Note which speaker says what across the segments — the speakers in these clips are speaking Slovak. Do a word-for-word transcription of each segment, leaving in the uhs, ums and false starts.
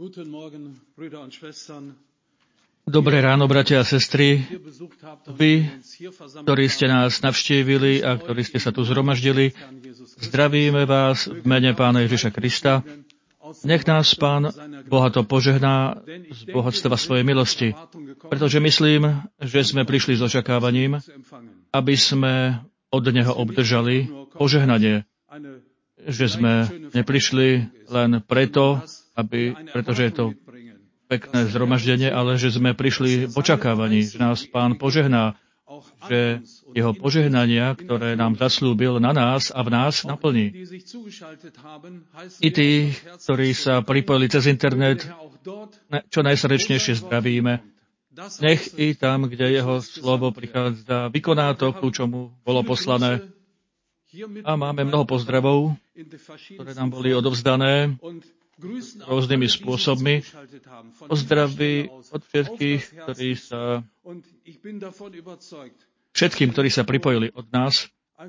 Speaker 1: Dobré ráno, bratia a sestry. Vy, ktorí ste nás navštívili a ktorí ste sa tu zhromaždili, zdravíme vás v mene Pána Ježiša Krista. Nech nás Pán bohato požehná z bohatstva svojej milosti, pretože myslím, že sme prišli s očakávaním, aby sme od Neho obdržali požehnanie. Že sme neprišli len preto, aby, pretože je to pekné zhromaždenie, ale že sme prišli v očakávaní, že nás Pán požehná, že Jeho požehnania, ktoré nám zaslúbil na nás a v nás, naplní. I tí, ktorí sa pripojili cez internet, čo najsrdečnejšie zdravíme. Nech i tam, kde Jeho slovo prichádza, vykoná to, ku čomu bolo poslané. A máme mnoho pozdravov, ktoré nám boli odovzdané rôznymi spôsobmi. Pozdraví od všetkých, ktorí sa všetkým, ktorí sa pripojili od nás.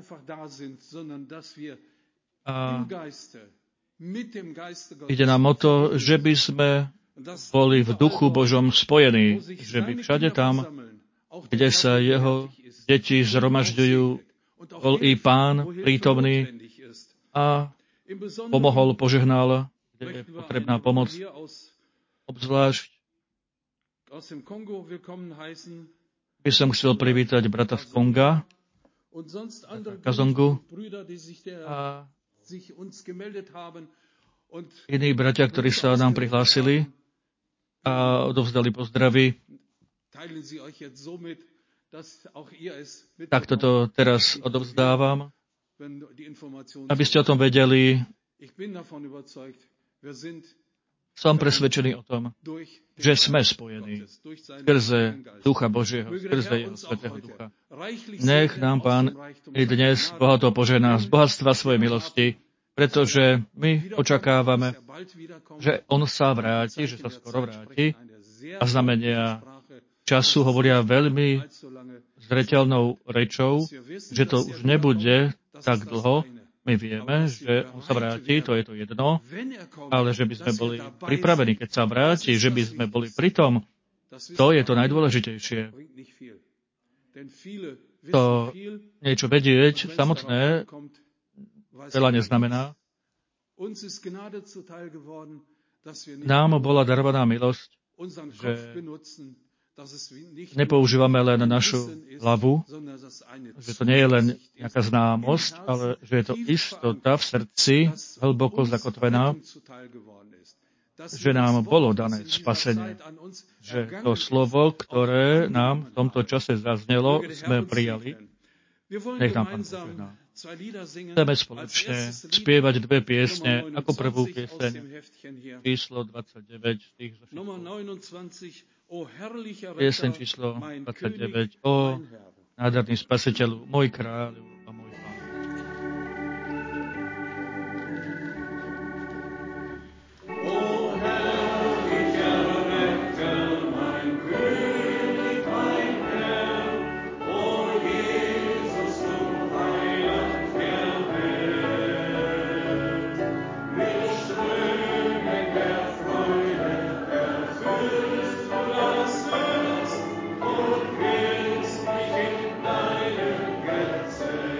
Speaker 1: A ide nám o to, že by sme boli v duchu Božom spojení, že by všade tam, kde sa Jeho deti zhromažďujú, bol i Pán prítomný a pomohol, požehnal, kde je potrebná pomoc. Obzvlášť by som chcel privítať brata z Konga, Kazongu a iní bratia, ktorí sa nám prihlásili a odovzdali pozdravy. Tak toto teraz odovzdávam, aby ste o tom vedeli. Som presvedčený o tom, že sme spojení skrze Ducha Božieho, skrze Jeho Svätého Ducha. Nech nám Pán i dnes bohato požehná z bohatstva svojej milosti, pretože my očakávame, že On sa vráti, že sa skoro vráti a znamenia času hovoria veľmi zreteľnou rečou, že to už nebude tak dlho. My vieme, že on sa vráti, to je to jedno, ale že by sme boli pripravení, keď sa vráti, že by sme boli pri tom, to je to najdôležitejšie. To niečo vedieť samotné veľa neznamená. Nám bola darovaná milosť, že nepoužívame len našu hlavu, že to nie je len nejaká známosť, ale že je to istota v srdci, hlboko zakotvená, že nám bolo dané spasenie. Že to slovo, ktoré nám v tomto čase zaznelo, sme prijali. Nech nám Pán požehná. Chceme spoločne spievať dve piesne, ako prvú pieseň, číslo dvadsaťdeväť, stých zo pieseň číslo dvadsaťdeväť, o nádherný Spasiteľu, môj kráľu a môj Pán.
Speaker 2: Deine Götze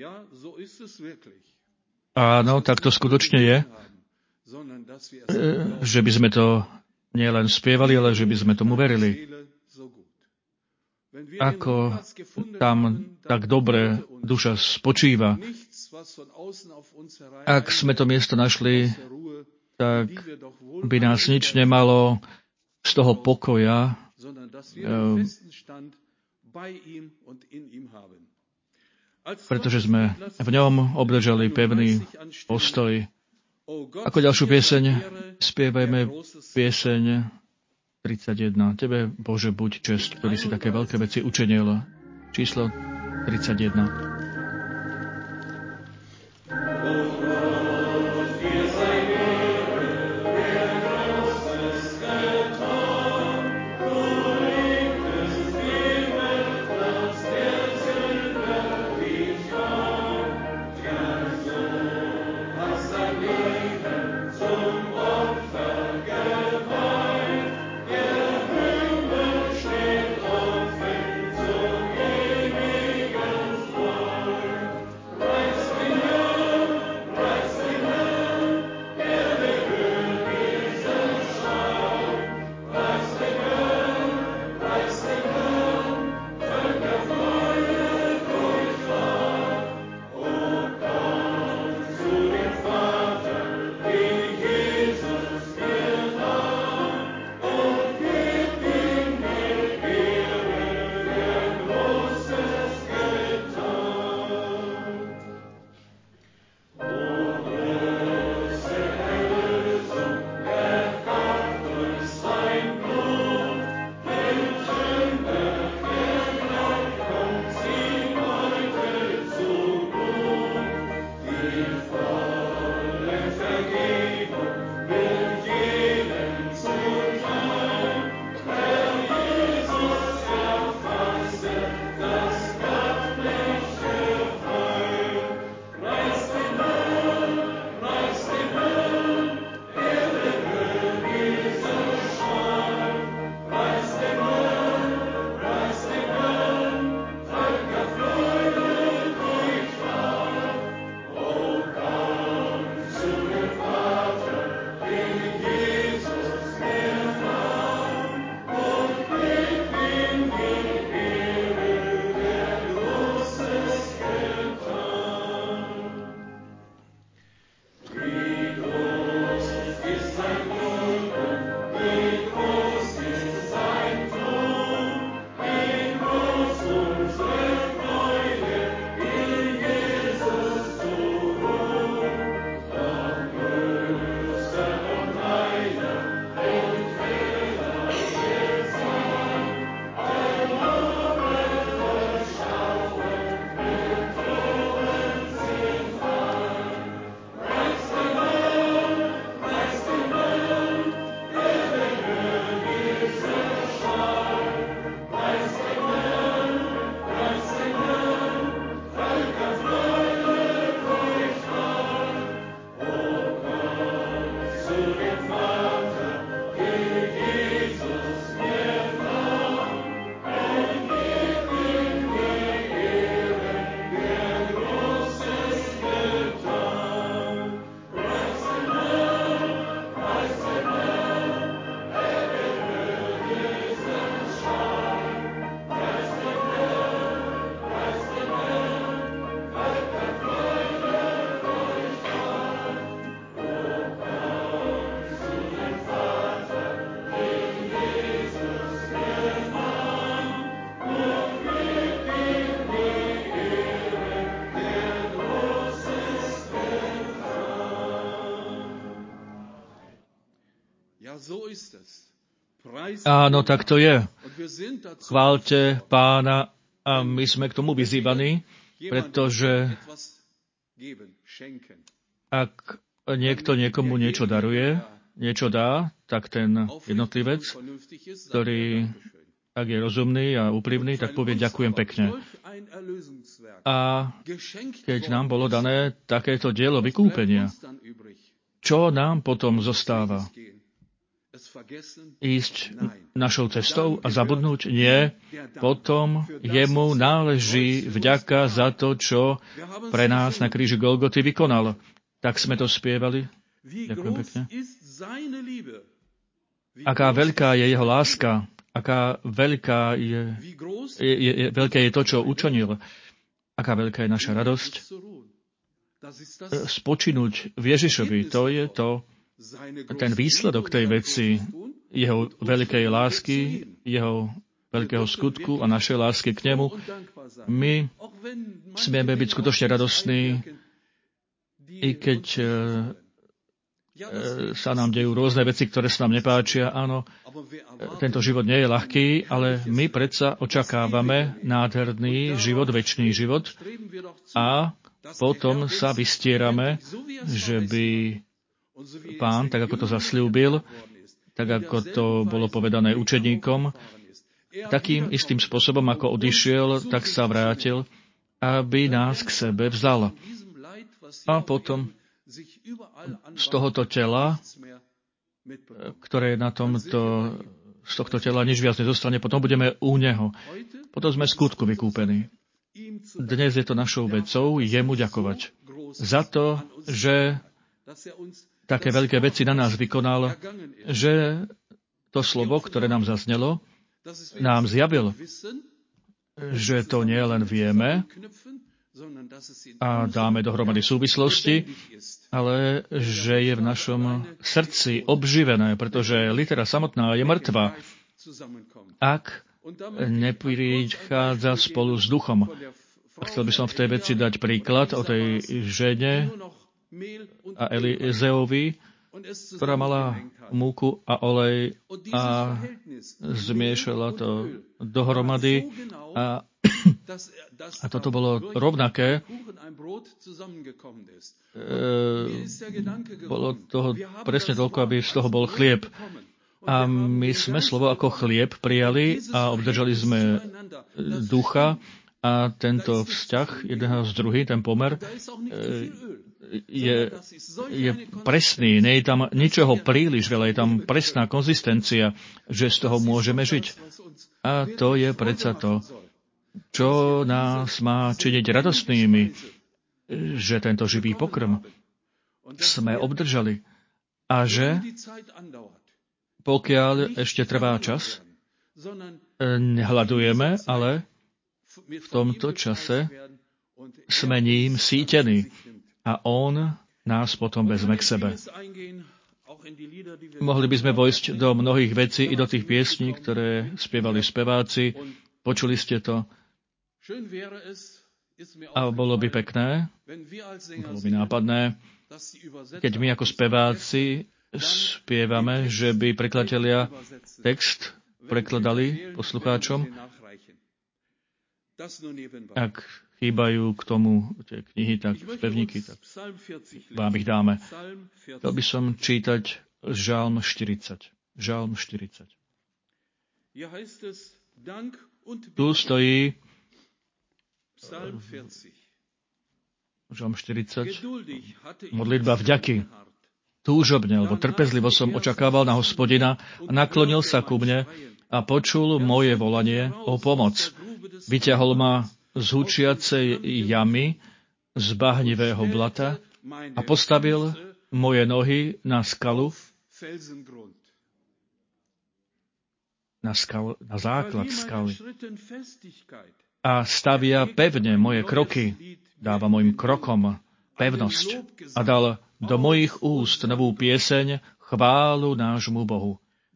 Speaker 1: Áno, tak to skutočne je, že by sme to nielen spievali, ale že by sme tomu verili. Ako tam tak dobre duša spočíva. Ak sme to miesto našli, tak by nás nič nemalo z toho pokoja, pretože sme v ňom obdržali pevný postoj. Ako ďalšiu pieseň spievajme pieseň tridsaťjeden. Tebe, Bože, buď česť, ktorý si také veľké veci učinil. Číslo tridsaťjeden. Áno, tak to je. Chváľte Pána a my sme k tomu vyzývaní, pretože ak niekto niekomu niečo daruje, niečo dá, tak ten jednotlivec, ktorý, ak je rozumný a úprimný, tak povie ďakujem pekne. A keď nám bolo dané takéto dielo vykúpenia, čo nám potom zostáva? ísť našou cestou a zabudnúť? Nie. Potom jemu náleží vďaka za to, čo pre nás na kríži Golgoty vykonal. Tak sme to spievali. Ďakujem pekne. Aká veľká je jeho láska, aká veľká je, je, je, je, veľké je to, čo učinil, aká veľká je naša radosť. Spočinúť v Ježišovi, to je to, ten výsledok tej veci, jeho veľkej lásky, jeho veľkého skutku a našej lásky k nemu. My smieme byť skutočne radostní, i keď e, e, sa nám dejú rôzne veci, ktoré sa nám nepáčia. Áno, tento život nie je ľahký, ale my predsa očakávame nádherný život, večný život a potom sa vystierame, že by Pán, tak ako to zasľúbil, tak ako to bolo povedané učeníkom, takým istým spôsobom, ako odišiel, tak sa vrátil, aby nás k sebe vzal. A potom z tohoto tela, ktoré je na tomto, z tohto tela nič viac nezostane, potom budeme u Neho. Potom sme skutku vykúpení. Dnes je to našou vecou jemu ďakovať za to, že také veľké veci na nás vykonal, že to slovo, ktoré nám zaznelo, nám zjavil, že to nie len vieme a dáme dohromady súvislosti, ale že je v našom srdci obživené, pretože litera samotná je mŕtva, ak neprichádza spolu s duchom. Chcel by som v tej veci dať príklad o tej žene a Elizeovi, ktorá mala múku a olej a zmiešala to dohromady a, a toto bolo rovnaké. E, bolo toho presne toľko, aby z toho bol chlieb. A my sme slovo ako chlieb prijali a obdržali sme ducha a tento vzťah jedného s druhým, ten pomer, je, je presný. Nie je tam ničoho príliš veľa, je tam presná konzistencia, že z toho môžeme žiť. A to je predsa to, čo nás má činiť radostnými, že tento živý pokrm sme obdržali. A že pokiaľ ešte trvá čas, nehľadujeme, ale v tomto čase sme ním sítení a on nás potom vezme k sebe. Mohli by sme vojsť do mnohých vecí i do tých piesní, ktoré spievali speváci. Počuli ste to? A bolo by pekné, bolo by nápadné, keď my ako speváci spievame, že by prekladatelia text prekladali poslucháčom. Ak chýbajú k tomu tie knihy, tak spevníky, tak vám ich dáme. Chcel by som čítať Žalm štyridsať. Žalm štyridsať. Tu stojí Žalm štyridsať. Modlitba vďaky. Túžobne, alebo trpezlivo som očakával na Hospodina a naklonil sa ku mne a počul moje volanie o pomoc. Vyťahol ma z hučiacej jamy, z bahnivého blata a postavil moje nohy na skalu, na, skal, na základ skaly. A stavia pevne moje kroky, dáva mojim krokom pevnosť a dal do mojich úst novú pieseň chválu nášmu Bohu.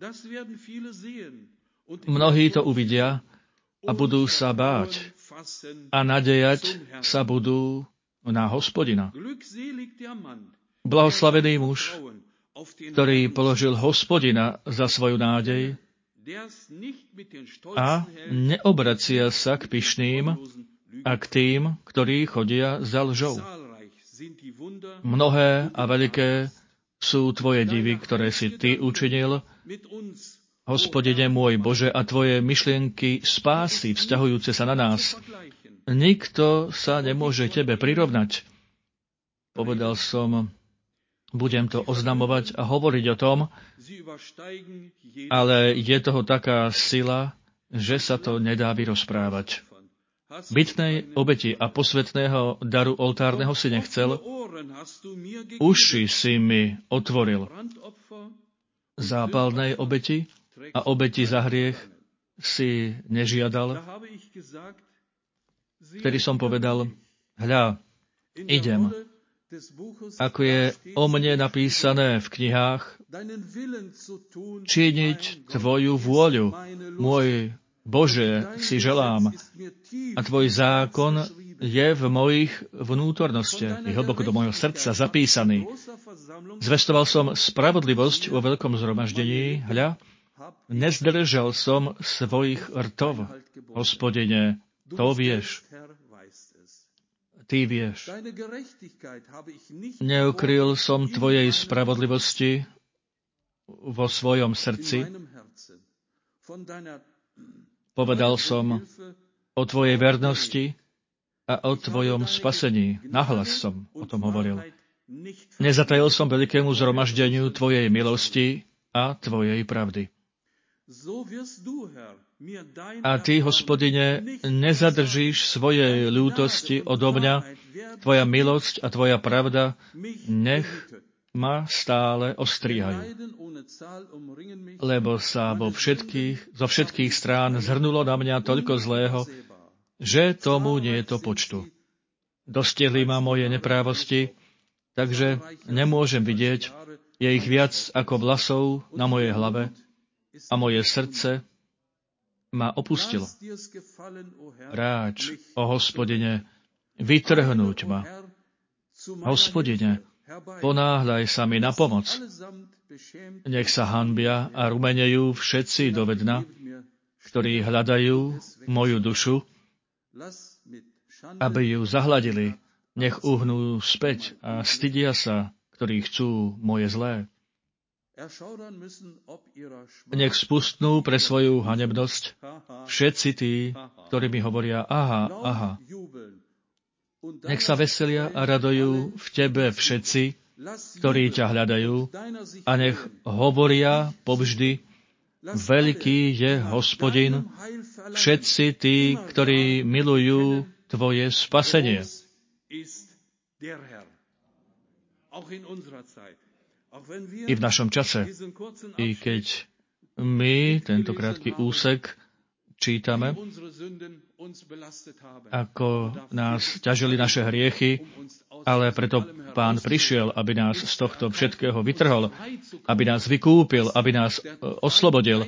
Speaker 1: Mnohí to uvidia a budú sa báť a nadejať sa budú na Hospodina. Blahoslavený muž, ktorý položil Hospodina za svoju nádej a neobracia sa k pyšným a k tým, ktorí chodia za lžou. Mnohé a veľké sú tvoje divy, ktoré si ty učinil, Hospodine môj Bože, a tvoje myšlienky spásy vzťahujúce sa na nás. Nikto sa nemôže tebe prirovnať. Povedal som budem to oznamovať a hovoriť o tom, ale je toho taká sila, že sa to nedá vyrozprávať. Bytnej obeti a posvätného daru oltárneho si nechcel, uši si mi otvoril. Zápalnej obeti a obeti za hriech si nežiadal. Vtedy som povedal, hľa, idem. Ako je o mne napísané v knihách, činiť tvoju vôľu, môj Bože, si želám. A tvoj zákon je v mojich vnútornostiach, je hlboko do môjho srdca zapísaný. Zvestoval som spravodlivosť vo veľkom zhromaždení, hľa, nezdržal som svojich rtov. Hospodine, to vieš. Ty vieš. Neukryl som tvojej spravodlivosti vo svojom srdci. Povedal som o tvojej vernosti a o tvojom spasení. Nahlas som o tom hovoril. Nezatajil som veľkému zhromaždeniu tvojej milosti a tvojej pravdy. A ty, Hospodine, nezadržíš svojej ľútosti odo mňa, tvoja milosť a tvoja pravda, nech ma stále ostríhajú. Lebo sa vo všetkých, zo všetkých strán zhrnulo na mňa toľko zlého, že tomu nie je to počtu. Dostihli ma moje neprávosti, takže nemôžem vidieť, je ich viac ako vlasov na mojej hlave a moje srdce ma opustilo. Ráč, o Hospodine, vytrhnúť ma. Hospodine, ponáhľaj sa mi na pomoc. Nech sa hanbia a rumenejú všetci do vedna, ktorí hľadajú moju dušu, aby ju zahladili. Nech uhnú späť a stydia sa, ktorí chcú moje zlé. Nech spustnú pre svoju hanebnosť všetci tí, ktorí mi hovoria aha, aha. Nech sa veselia a radujú v tebe všetci, ktorí ťa hľadajú, a nech hovoria povždy, veľký je Hospodin, všetci tí, ktorí milujú tvoje spasenie. I v našom čase, i keď my tento krátky úsek čítame, ako nás ťažili naše hriechy, ale preto Pán prišiel, aby nás z tohto všetkého vytrhol, aby nás vykúpil, aby nás oslobodil,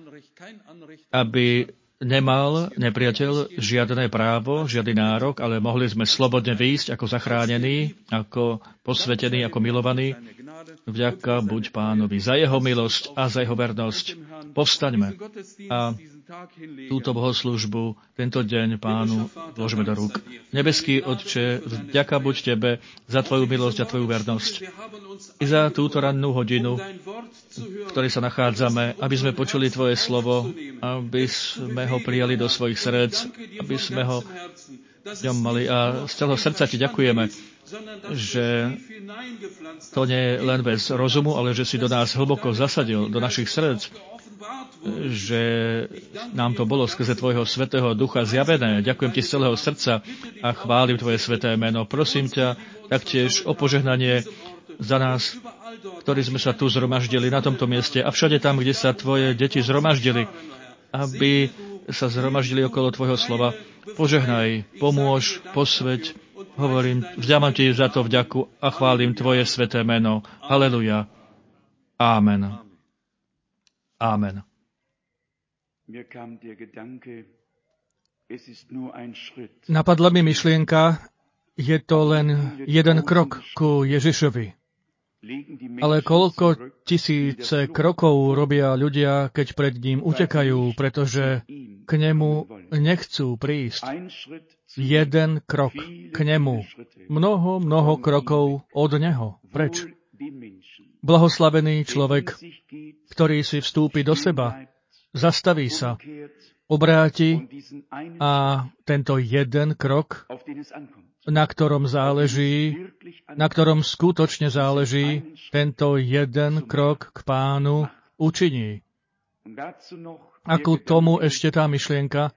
Speaker 1: aby nemal nepriateľ žiadne právo, žiadny nárok, ale mohli sme slobodne výjsť ako zachránení, ako posvetení, ako milovaní. Vďaka buď Pánovi za jeho milosť a za jeho vernosť. Povstaňme a túto bohoslúžbu, tento deň Pánu vložme do rúk. Nebeský Otče, vďaka buď Tebe za Tvoju milosť a Tvoju vernosť. I za túto rannú hodinu, v ktorej sa nachádzame, aby sme počuli Tvoje slovo, aby sme ho prijali do svojich srdc, aby sme ho v ňom mali. A z celého srdca Ti ďakujeme, že to nie je len bez rozumu, ale že si do nás hlboko zasadil, do našich srdc, že nám to bolo skrze Tvojho Svätého Ducha zjavené. Ďakujem Ti z celého srdca a chválim Tvoje sväté meno. Prosím ťa taktiež o požehnanie za nás, ktorí sme sa tu zhromaždili na tomto mieste a všade tam, kde sa Tvoje deti zhromaždili, aby sa zhromaždili okolo Tvojho slova. Požehnaj, pomôž, posväť. Hovorím, vďamam Ti za to vďaku a chválim Tvoje sväté meno. Haleluja. Amen. Amen. Napadla mi myšlienka, je to len jeden krok ku Ježišovi. Ale koľko tisíce krokov robia ľudia, keď pred ním utekajú, pretože k nemu nechcú prísť. Jeden krok k nemu. Mnoho, mnoho krokov od neho. Preč? Blahoslavený človek, ktorý si vstúpi do seba, zastaví sa obráti a tento jeden krok, na ktorom záleží, na ktorom skutočne záleží, tento jeden krok k Pánu učiní. A ku tomu ešte tá myšlienka,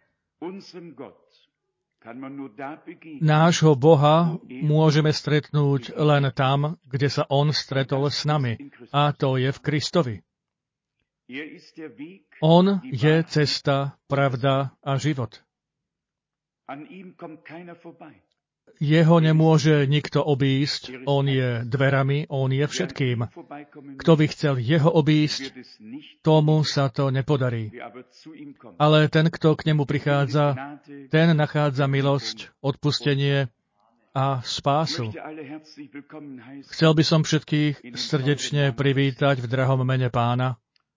Speaker 1: nášho Boha môžeme stretnúť len tam, kde sa On stretol s nami, a to je v Kristovi. On je cesta, pravda a život. Jeho nemôže nikto obísť, on je dverami, on je všetkým. Kto by chcel jeho obísť, tomu sa to nepodarí. Ale ten, kto k nemu prichádza, ten nachádza milosť, odpustenie a spásu. Chcel by som všetkých srdečne privítať v drahom mene Pána.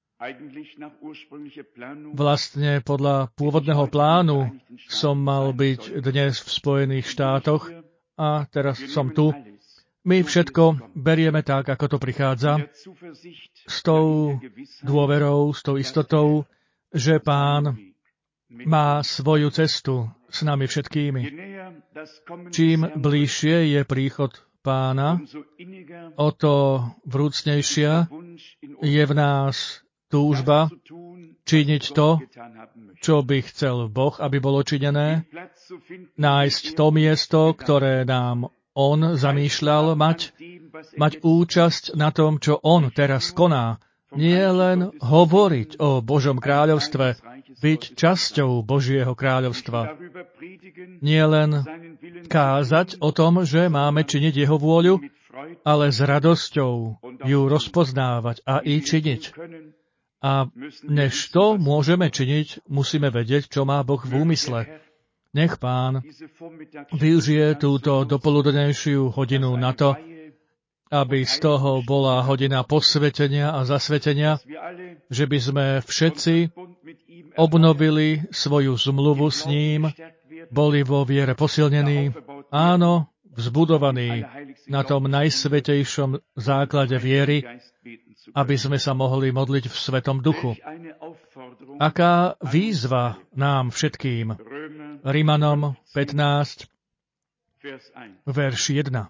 Speaker 1: Vlastne podľa pôvodného plánu som mal byť dnes v Spojených štátoch a teraz som tu. My všetko berieme tak, ako to prichádza, s tou dôverou, s tou istotou, že Pán má svoju cestu s nami všetkými. Čím bližšie je príchod Pána, o to vrúcnejšia je v nás túžba činiť to, čo by chcel Boh, aby bolo činené, nájsť to miesto, ktoré nám On zamýšľal mať, mať účasť na tom, čo On teraz koná. Nie len hovoriť o Božom kráľovstve, byť časťou Božieho kráľovstva. Nie len kázať o tom, že máme činiť Jeho vôľu, ale s radosťou ju rozpoznávať a i činiť. A než to môžeme činiť, musíme vedieť, čo má Boh v úmysle. Nech Pán využije túto dopoludnejšiu hodinu na to, aby z toho bola hodina posvetenia a zasvetenia, že by sme všetci obnovili svoju zmluvu s ním, boli vo viere posilnení, áno, vzbudovaní na tom najsvätejšom základe viery, aby sme sa mohli modliť v Svetom Duchu. Aká výzva nám všetkým? Rimanom pätnásť, verš jeden.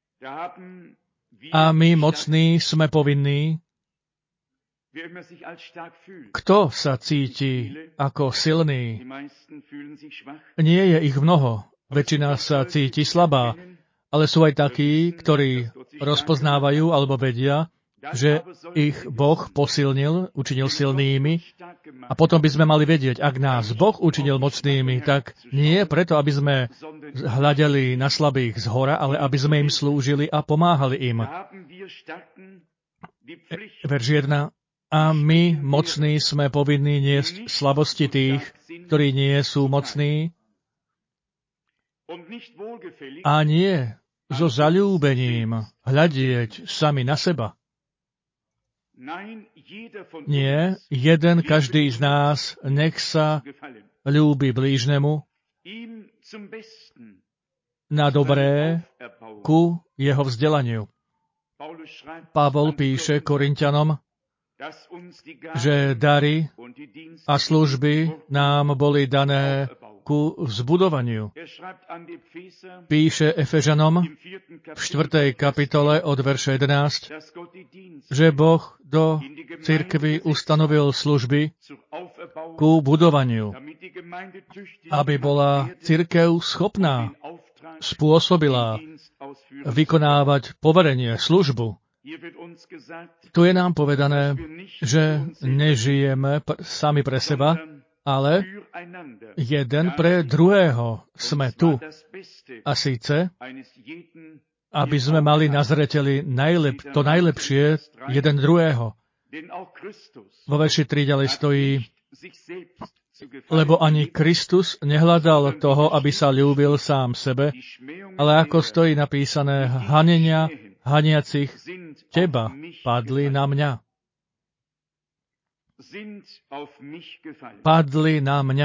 Speaker 1: A my mocní sme povinní. Kto sa cíti ako silný? Nie je ich mnoho. Väčšina sa cíti slabá. Ale sú aj takí, ktorí rozpoznávajú alebo vedia, že ich Boh posilnil, učinil silnými. A potom by sme mali vedieť, ak nás Boh učinil mocnými, tak nie preto, aby sme hľadeli na slabých zhora, ale aby sme im slúžili a pomáhali im. Verš jeden. A my, mocní, sme povinní niesť slabosti tých, ktorí nie sú mocní, a nie so zaľúbením hľadieť sami na seba. Nie, jeden každý z nás nech sa ľúbi blížnemu na dobré ku jeho vzdelaniu. Pavol píše Korinťanom, že dary a služby nám boli dané ku vzbudovaniu. Píše Efežanom v štvrtej kapitole od verša jedenásť, že Boh do cirkvi ustanovil služby ku budovaniu, aby bola cirkev schopná, spôsobilá vykonávať poverenie, službu. Tu je nám povedané, že nežijeme sami pre seba, ale jeden pre druhého sme tu. A síce, aby sme mali na zreteli najlep- to najlepšie jeden druhého. Vo verši tri ďalej stojí, lebo ani Kristus nehľadal toho, aby sa ľúbil sám sebe, ale ako stojí napísané, hanenia haniacich teba padli na mňa. Padli na mňa.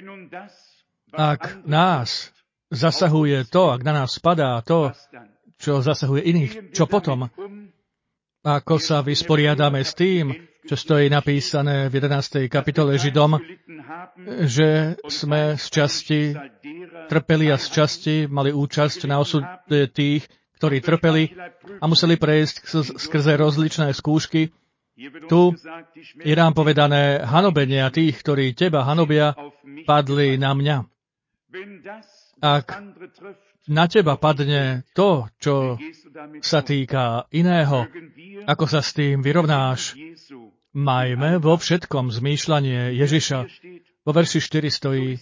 Speaker 1: Ak nás zasahuje to, ak na nás padá to, čo zasahuje iných, čo potom? Ako sa vysporiadame s tým, čo stojí napísané v jedenástej kapitole Židom, že sme z časti trpeli a z časti mali účasť na osude tých, ktorí trpeli a museli prejsť skrze rozličné skúšky. Tu je nám povedané hanobenia tých, ktorí teba hanobia, padli na mňa. Ak na teba padne to, čo sa týka iného, ako sa s tým vyrovnáš, majme vo všetkom zmýšľanie Ježiša. Vo verši štyri stojí,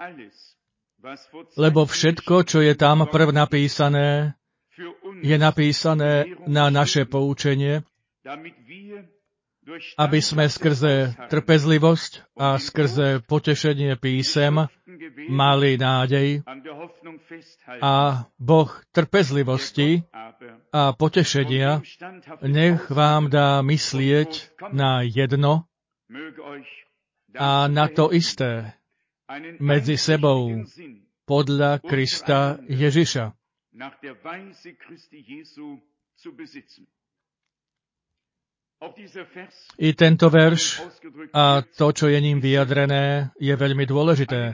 Speaker 1: lebo všetko, čo je tam prv napísané, je napísané na naše poučenie, aby sme skrze trpezlivosť a skrze potešenie písem mali nádej a Boh trpezlivosti a potešenia nech vám dá myslieť na jedno a na to isté medzi sebou podľa Krista Ježiša. I tento verš a to, čo je ním vyjadrené, je veľmi dôležité.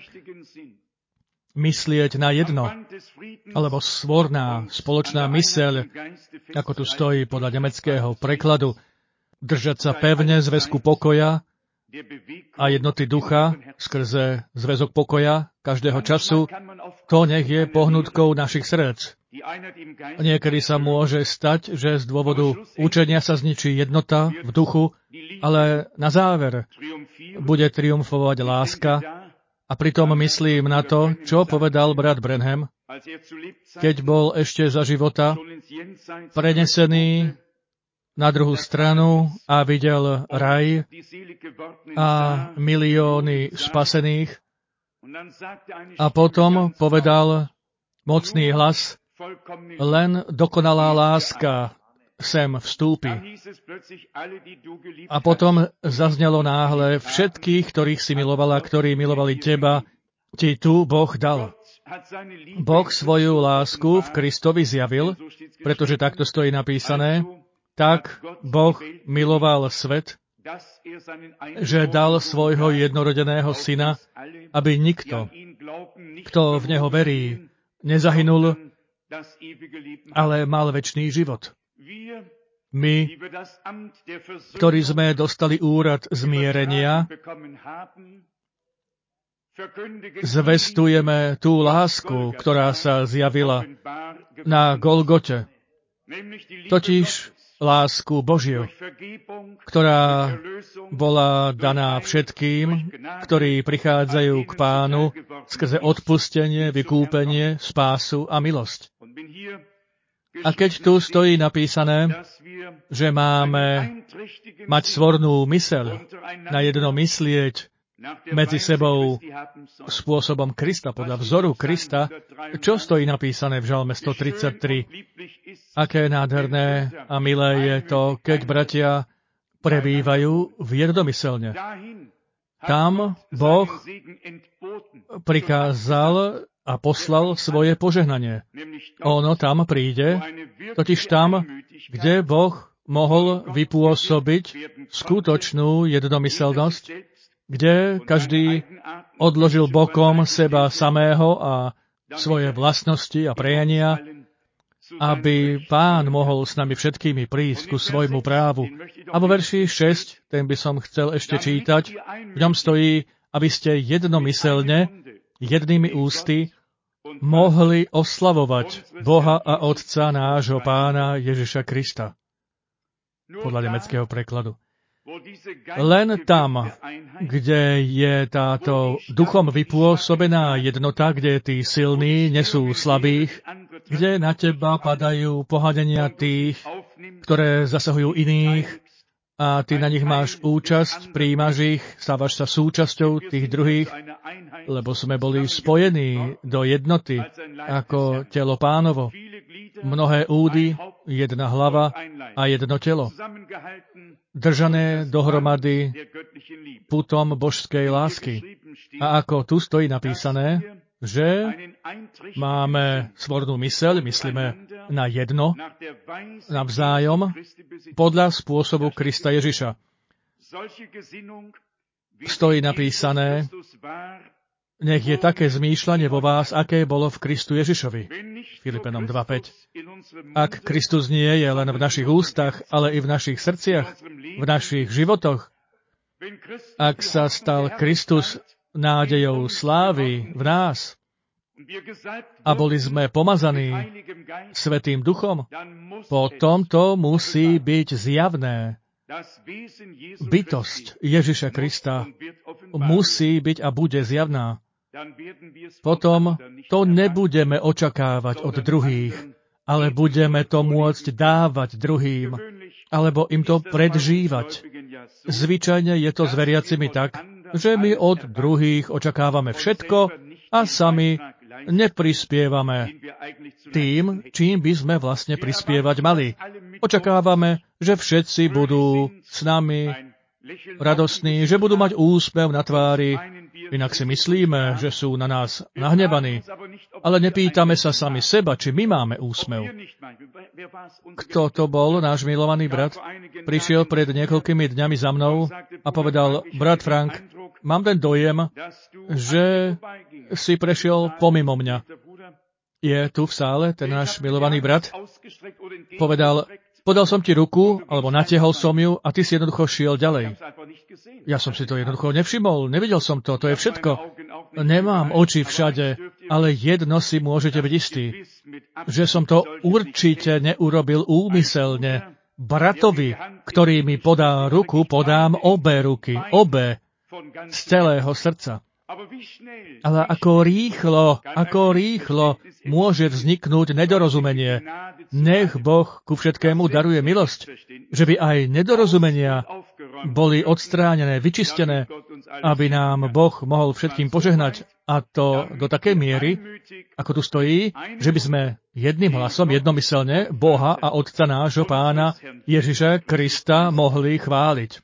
Speaker 1: Myslieť na jedno, alebo svorná, spoločná myseľ, ako tu stojí podľa nemeckého prekladu, držať sa pevne zväzku pokoja a jednoty ducha skrze zväzok pokoja každého času, to nech je pohnutkou našich srdc. Niekedy sa môže stať, že z dôvodu učenia sa zničí jednota v duchu, ale na záver bude triumfovať láska. A pritom myslím na to, čo povedal brat Branham, keď bol ešte za života prenesený na druhú stranu a videl raj a milióny spasených. A potom povedal mocný hlas, len dokonalá láska sem vstúpi. A potom zaznelo náhle všetkých, ktorých si milovala, ktorí milovali teba, ti tu Boh dal. Boh svoju lásku v Kristovi zjavil, pretože takto stojí napísané, tak Boh miloval svet, že dal svojho jednorodeného syna, aby nikto, kto v neho verí, nezahynul, ale mal večný život. My, ktorí sme dostali úrad zmierenia, zvestujeme tú lásku, ktorá sa zjavila na Golgote, totiž lásku Božiu, ktorá bola daná všetkým, ktorí prichádzajú k Pánu skrze odpustenie, vykúpenie, spásu a milosť. A keď tu stojí napísané, že máme mať svornú myseľ, na jedno myslieť medzi sebou spôsobom Krista, podľa vzoru Krista, čo stojí napísané v Žalme stotridsaťtri? Aké nádherné a milé je to, keď bratia prebývajú v jednomyselne. Tam Boh prikázal a poslal svoje požehnanie. Ono tam príde, totiž tam, kde Boh mohol vypôsobiť skutočnú jednomyselnosť, kde každý odložil bokom seba samého a svoje vlastnosti a prejania, aby Pán mohol s nami všetkými prísť ku svojmu právu. A vo verši šesť, ten by som chcel ešte čítať, v ňom stojí, aby ste jednomyselne, jednými ústy, mohli oslavovať Boha a Otca nášho Pána Ježiša Krista. Podľa nemeckého prekladu. Len tam, kde je táto duchom vypôsobená jednota, kde tí silní nesú slabých, kde na teba padajú pohádenia tých, ktoré zasahujú iných a ty na nich máš účasť, prijímaš ich, stávaš sa súčasťou tých druhých, lebo sme boli spojení do jednoty ako telo Pánovo. Mnohé údy, jedna hlava a jedno telo. Držané dohromady putom božskej lásky. A ako tu stojí napísané,
Speaker 2: že máme svornú myseľ, myslíme na jedno navzájom podľa spôsobu Krista Ježiša. Stojí napísané, nech je také zmýšľanie vo vás, aké bolo v Kristu Ježišovi. Filipenom dva päť. Ak Kristus nie je len v našich ústach, ale i v našich srdciach, v našich životoch, ak sa stal Kristus nádejou slávy v nás a boli sme pomazaní Svätým Duchom, potom to musí byť zjavné. Bytosť Ježiša Krista musí byť a bude zjavná. Potom to nebudeme očakávať od druhých, ale budeme to môcť dávať druhým, alebo im to predžívať. Zvyčajne je to s veriacimi tak, že my od druhých očakávame všetko a sami neprispievame tým, čím by sme vlastne prispievať mali. Očakávame, že všetci budú s nami radostní, že budú mať úsmev na tvári, inak si myslíme, že sú na nás nahnevaní. Ale nepýtame sa sami seba, či my máme úsmev. Kto to bol, náš milovaný brat? Prišiel pred niekoľkými dňami za mnou a povedal, brat Frank, mám ten dojem, že si prešiel pomimo mňa. Je tu v sále ten náš milovaný brat? Povedal, podal som ti ruku, alebo natiahol som ju a ty si jednoducho šiel ďalej. Ja som si to jednoducho nevšimol, nevidel som to, to je všetko. Nemám oči všade, ale jedno si môžete byť istí, že som to určite neurobil úmyselne. Bratovi, ktorý mi podá ruku, podám obe ruky, obe z celého srdca. Ale ako rýchlo, ako rýchlo môže vzniknúť nedorozumenie. Nech Boh ku všetkému daruje milosť, že by aj nedorozumenia boli odstránené, vyčistené, aby nám Boh mohol všetkým požehnať. A to do takej miery, ako tu stojí, že by sme jedným hlasom, jednomyselne Boha a Otca nášho Pána Ježiša Krista mohli chváliť.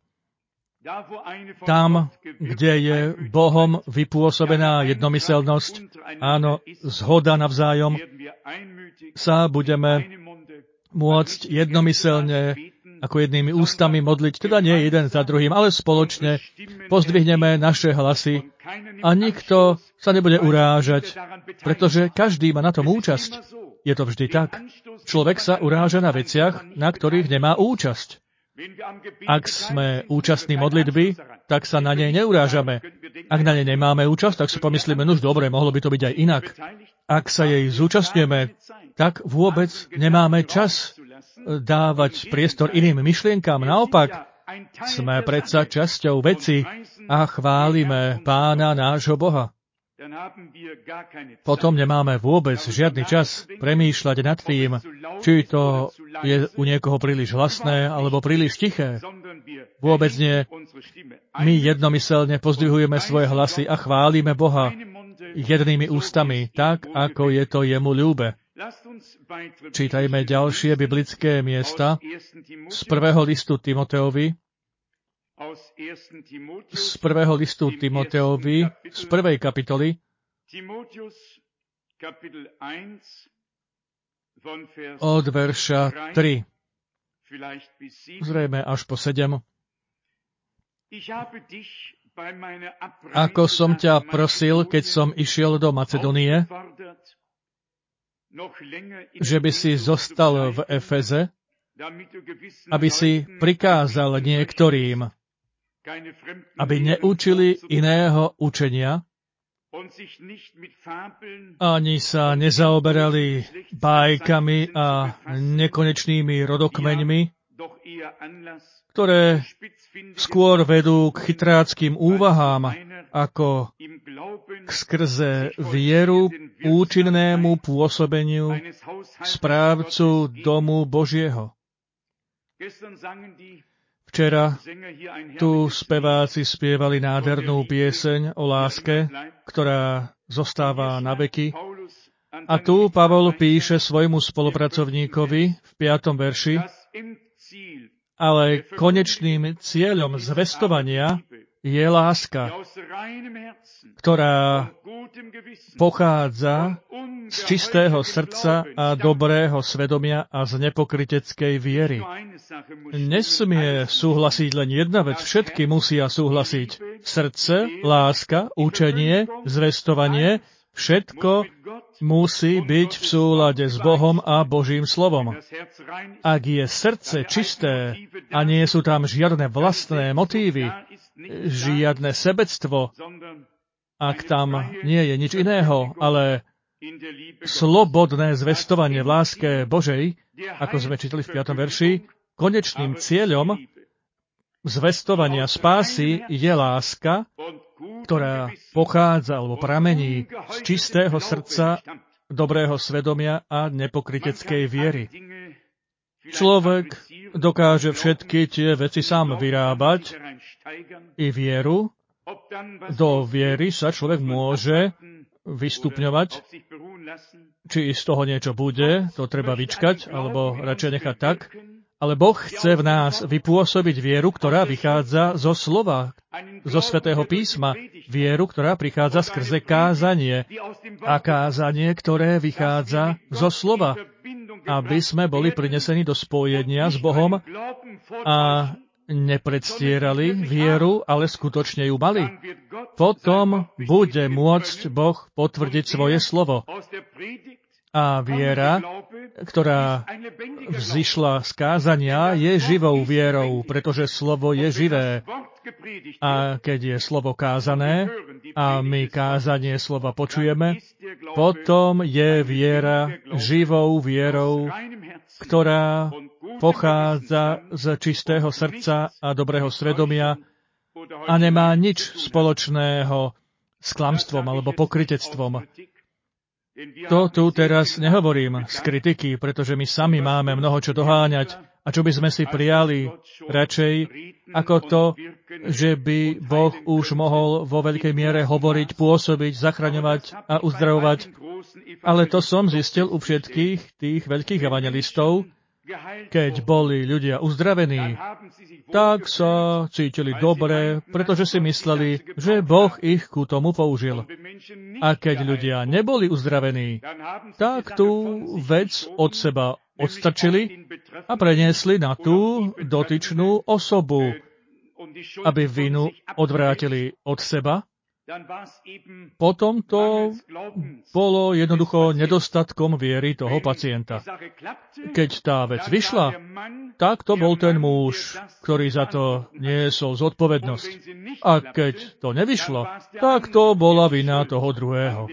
Speaker 2: Tam, kde je Bohom vypôsobená jednomyselnosť, áno, zhoda navzájom, sa budeme môcť jednomyselne ako jednými ústami modliť, teda nie jeden za druhým, ale spoločne pozdvihneme naše hlasy a nikto sa nebude urážať, pretože každý má na tom účasť. Je to vždy tak. Človek sa uráža na veciach, na ktorých nemá účasť. Ak sme účastní modlitby, tak sa na nej neurážame. Ak na nej nemáme účasť, tak si pomyslíme, nuž dobre, mohlo by to byť aj inak. Ak sa jej zúčastňujeme, tak vôbec nemáme čas dávať priestor iným myšlienkám. Naopak, sme predsa časťou veci a chválime Pána nášho Boha. Potom nemáme vôbec žiadny čas premýšľať nad tým, či to je u niekoho príliš hlasné alebo príliš tiché. Vôbec nie. My jednomyselne pozdvihujeme svoje hlasy a chválime Boha jednými ústami, tak, ako je to jemu ľúbe. Čítajme ďalšie biblické miesta z prvého listu Timoteovi, z prvého listu Timoteovi, z prvej kapitoly, od verša tri, zrejme až po sedem. Ako som ťa prosil, keď som išiel do Macedónie, že by si zostal v Efeze, aby si prikázal niektorým, aby neučili iného učenia, ani sa nezaoberali bájkami a nekonečnými rodokmeňmi, ktoré skôr vedú k chytráckým úvahám, ako k skrze vieru účinnému pôsobeniu správcu domu Božieho. Včera tu speváci spievali nádhernú pieseň o láske, ktorá zostáva na veky. A tu Pavol píše svojmu spolupracovníkovi v piatom verši, ale konečným cieľom zvestovania je láska, ktorá pochádza z čistého srdca a dobrého svedomia a z nepokryteckej viery. Nesmie súhlasiť len jedna vec, všetky musia súhlasiť. Srdce, láska, učenie, zvestovanie, všetko musí byť v súlade s Bohom a Božím slovom. Ak je srdce čisté a nie sú tam žiadne vlastné motívy, žiadne sebectvo, ak tam nie je nič iného, ale slobodné zvestovanie v láske Božej, ako sme čítali v piatom verši, konečným cieľom zvestovania spásy je láska, ktorá pochádza alebo pramení z čistého srdca, dobrého svedomia a nepokryteckej viery. Človek dokáže všetky tie veci sám vyrábať i vieru. Do viery sa človek môže vystupňovať, či z toho niečo bude, to treba vyčkať, alebo radšej nechať tak. Ale Boh chce v nás vypôsobiť vieru, ktorá vychádza zo slova, zo Svätého písma. Vieru, ktorá prichádza skrze kázanie. A kázanie, ktoré vychádza zo slova. Aby sme boli prinesení do spojenia s Bohom a nepredstierali vieru, ale skutočne ju mali. Potom bude môcť Boh potvrdiť svoje slovo. A viera, ktorá vzišla z kázania, je živou vierou, pretože slovo je živé. A keď je slovo kázané a my kázanie slova počujeme, potom je viera živou vierou, ktorá pochádza z čistého srdca a dobrého svedomia a nemá nič spoločného s klamstvom alebo pokrytectvom. To tu teraz nehovorím z kritiky, pretože my sami máme mnoho čo doháňať a čo by sme si prijali radšej ako to, že by Boh už mohol vo veľkej miere hovoriť, pôsobiť, zachraňovať a uzdravovať. Ale to som zistil u všetkých tých veľkých evangelistov, keď boli ľudia uzdravení, tak sa cítili dobre, pretože si mysleli, že Boh ich ku tomu použil. A keď ľudia neboli uzdravení, tak tú vec od seba odstrčili a preniesli na tú dotyčnú osobu, aby vinu odvrátili od seba. Potom to bolo jednoducho nedostatkom viery toho pacienta. Keď tá vec vyšla, tak to bol ten muž, ktorý za to niesol zodpovednosť. A keď to nevyšlo, tak to bola vina toho druhého.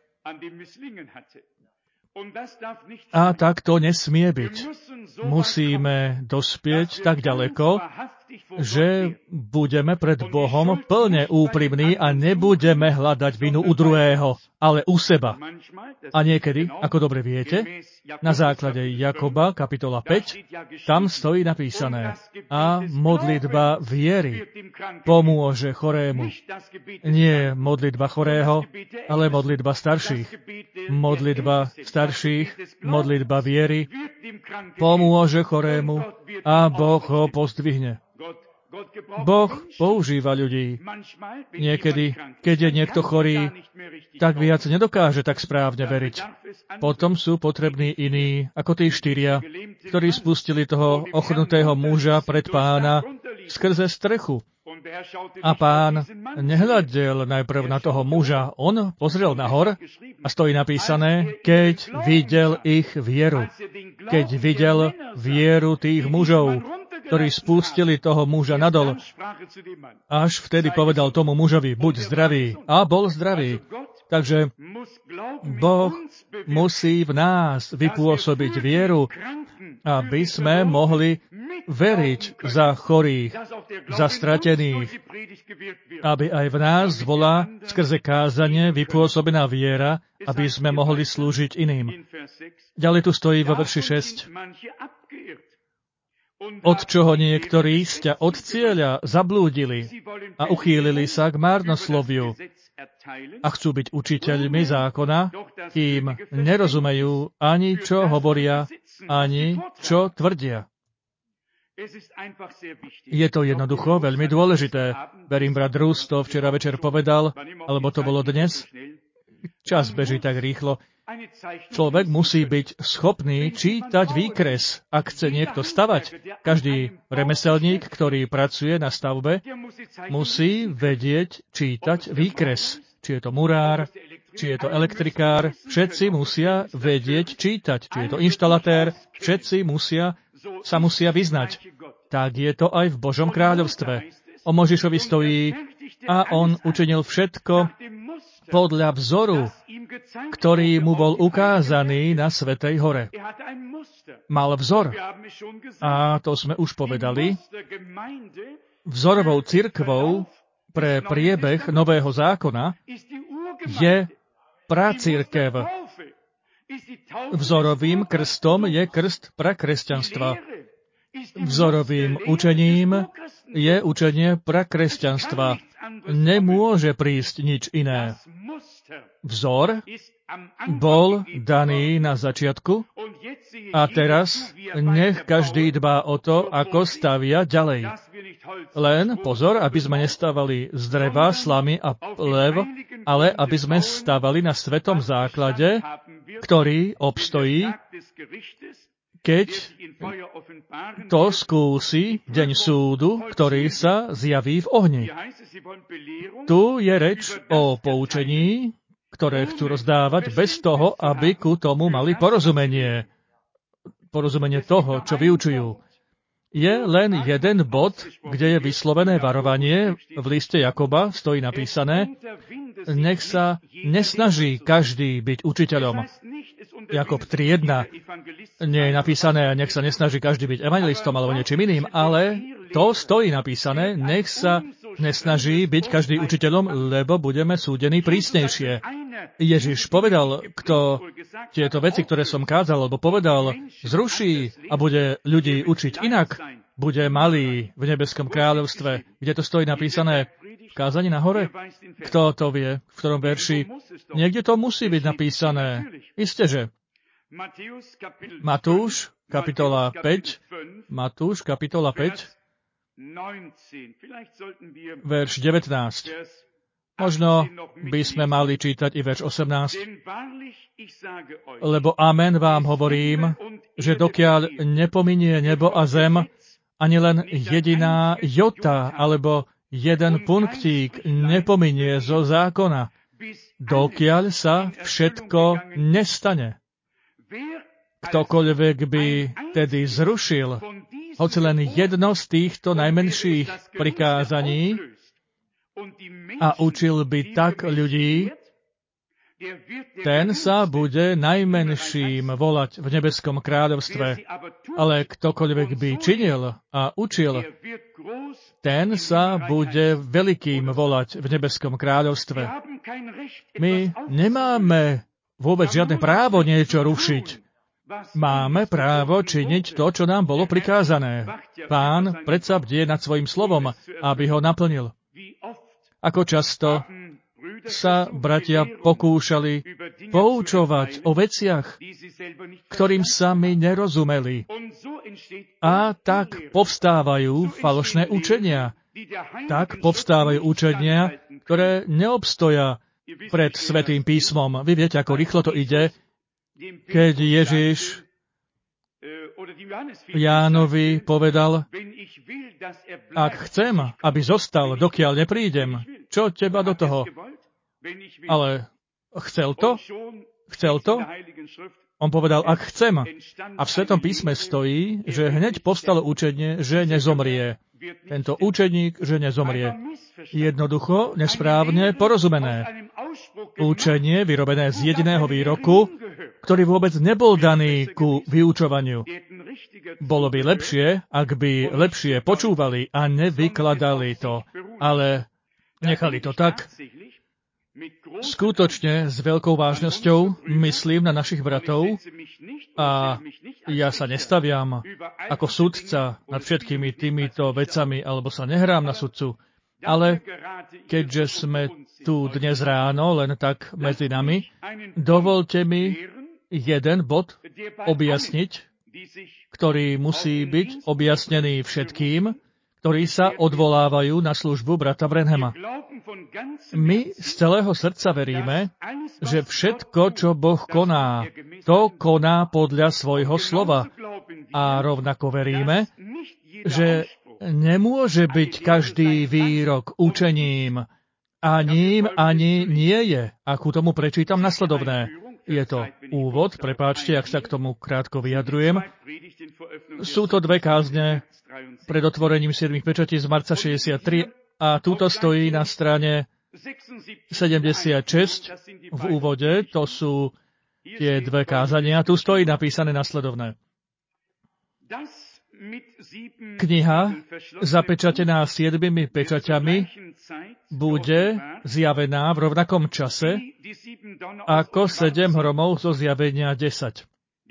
Speaker 2: A tak to nesmie byť. Musíme dospieť tak ďaleko, že budeme pred Bohom plne úprimní a nebudeme hľadať vinu u druhého, ale u seba. A niekedy, ako dobre viete, na základe Jakoba, kapitola päť, tam stojí napísané: a modlitba viery pomôže chorému. Nie modlitba chorého, ale modlitba starších. Modlitba starších, modlitba viery pomôže chorému a Boh ho pozdvihne. Boh používa ľudí. Niekedy, keď je niekto chorý, tak viac nedokáže tak správne veriť. Potom sú potrební iní, ako tí štyria, ktorí spustili toho ochrnutého muža pred Pána skrze strechu. A Pán nehľadel najprv na toho muža, on pozrel nahor a stojí napísané, keď videl ich vieru. Keď videl vieru tých mužov, ktorí spustili toho muža nadol. Až vtedy povedal tomu mužovi, buď zdravý. A bol zdravý. Takže Boh musí v nás vypôsobiť vieru, aby sme mohli veriť za chorých, za stratených, aby aj v nás bola skrze kázanie vypôsobená viera, aby sme mohli slúžiť iným. Ďalej tu stojí vo verši šesť. Od čoho niektorí sťa od cieľa zablúdili a uchýlili sa k márnosloviu a chcú byť učiteľmi zákona, kým nerozumejú ani čo hovoria, ani čo tvrdia. Je to jednoducho veľmi dôležité. Verím, brat Rus to včera večer povedal, alebo to bolo dnes. Čas beží tak rýchlo. Človek musí byť schopný čítať výkres, ak chce niekto stavať. Každý remeselník, ktorý pracuje na stavbe, musí vedieť čítať výkres. Či je to murár, či je to elektrikár, všetci musia vedieť čítať. Či je to inštalatér, všetci musia, sa musia vyznať. Tak je to aj v Božom kráľovstve. O Možišovi stojí a on učinil všetko podľa vzoru, ktorý mu bol ukázaný na Svätej hore. Mal vzor. A to sme už povedali. Vzorovou cirkvou pre priebeh Nového zákona je pracirkev. Vzorovým krstom je krst prakresťanstva. Vzorovým učením je učenie prakresťanstva. Nemôže prísť nič iné. Vzor bol daný na začiatku a teraz nech každý dbá o to, ako stavia ďalej. Len pozor, aby sme nestávali z dreva, slamy a plev, ale aby sme stavali na svetom základe, ktorý obstojí, keď to skúsi deň súdu, ktorý sa zjaví v ohni. Tu je reč o poučení, ktoré chcú rozdávať bez toho, aby ku tomu mali porozumenie. Porozumenie toho, čo vyučujú. Je len jeden bod, kde je vyslovené varovanie, v liste Jakoba stojí napísané, nech sa nesnaží každý byť učiteľom. Jakob tri jedna. Nie je napísané, nech sa nesnaží každý byť evangelistom alebo niečím iným, ale to stojí napísané, nech sa nesnaží byť každý učiteľom, lebo budeme súdení prísnejšie. Ježiš povedal, kto tieto veci, ktoré som kázal, alebo povedal, zruší a bude ľudí učiť inak, bude malý v nebeskom kráľovstve, kde to stojí napísané v kázaní na hore. Kto to vie, v ktorom verši? Niekde to musí byť napísané. Isteže. Matúš, kapitola päť, Matúš, kapitola päť, verš devätnásť. Možno by sme mali čítať i verš osemnásť. Lebo amen vám hovorím, že dokiaľ nepominie nebo a zem, ani len jediná jota alebo jeden punktík nepominie zo zákona, dokiaľ sa všetko nestane. Ktokoľvek by tedy zrušil hoci len jedno z týchto najmenších prikázaní a učil by tak ľudí, ten sa bude najmenším volať v nebeskom kráľovstve. Ale ktokoľvek by činil a učil, ten sa bude veľkým volať v nebeskom kráľovstve. My nemáme vôbec žiadne právo niečo rušiť. Máme právo činiť to, čo nám bolo prikázané. Pán predsa bdie nad svojím slovom, aby ho naplnil. Ako často sa bratia pokúšali poučovať o veciach, ktorým sami nerozumeli. A tak povstávajú falošné učenia. Tak povstávajú učenia, ktoré neobstoja pred Svätým písmom. Vy viete, ako rýchlo to ide, keď Ježiš Jánovi povedal, ak chcem, aby zostal, dokiaľ neprídem, čo teba do toho? Ale chcel to? Chcel to? On povedal, ak chcem. A v Svetom písme stojí, že hneď povstalo učenie, že nezomrie. Tento učeník, že nezomrie. Jednoducho, nesprávne porozumené. Učenie vyrobené z jediného výroku, ktorý vôbec nebol daný ku vyučovaniu. Bolo by lepšie, ak by lepšie počúvali a nevykladali to, ale nechali to tak. Skutočne s veľkou vážnosťou myslím na našich bratov a ja sa nestaviam ako sudca nad všetkými týmito vecami, alebo sa nehrám na sudcu, ale keďže sme tu dnes ráno, len tak medzi nami, dovolte mi jeden bod objasniť, ktorý musí byť objasnený všetkým, ktorí sa odvolávajú na službu brata Branhama. My z celého srdca veríme, že všetko, čo Boh koná, to koná podľa svojho slova. A rovnako veríme, že nemôže byť každý výrok učením, a ním ani nie je. A ku tomu prečítam nasledovné. Je to úvod, prepáčte, ak sa k tomu krátko vyjadrujem. Sú to dve kázne pred otvorením siedmich pečatí z marca šesťdesiattri a túto stojí na strane sedemdesiatšesť v úvode. To sú tie dve kázania. Tu stojí napísané nasledovné. Kniha, zapečatená siedmimi pečaťami, bude zjavená v rovnakom čase ako sedem hromov zo zjavenia desať.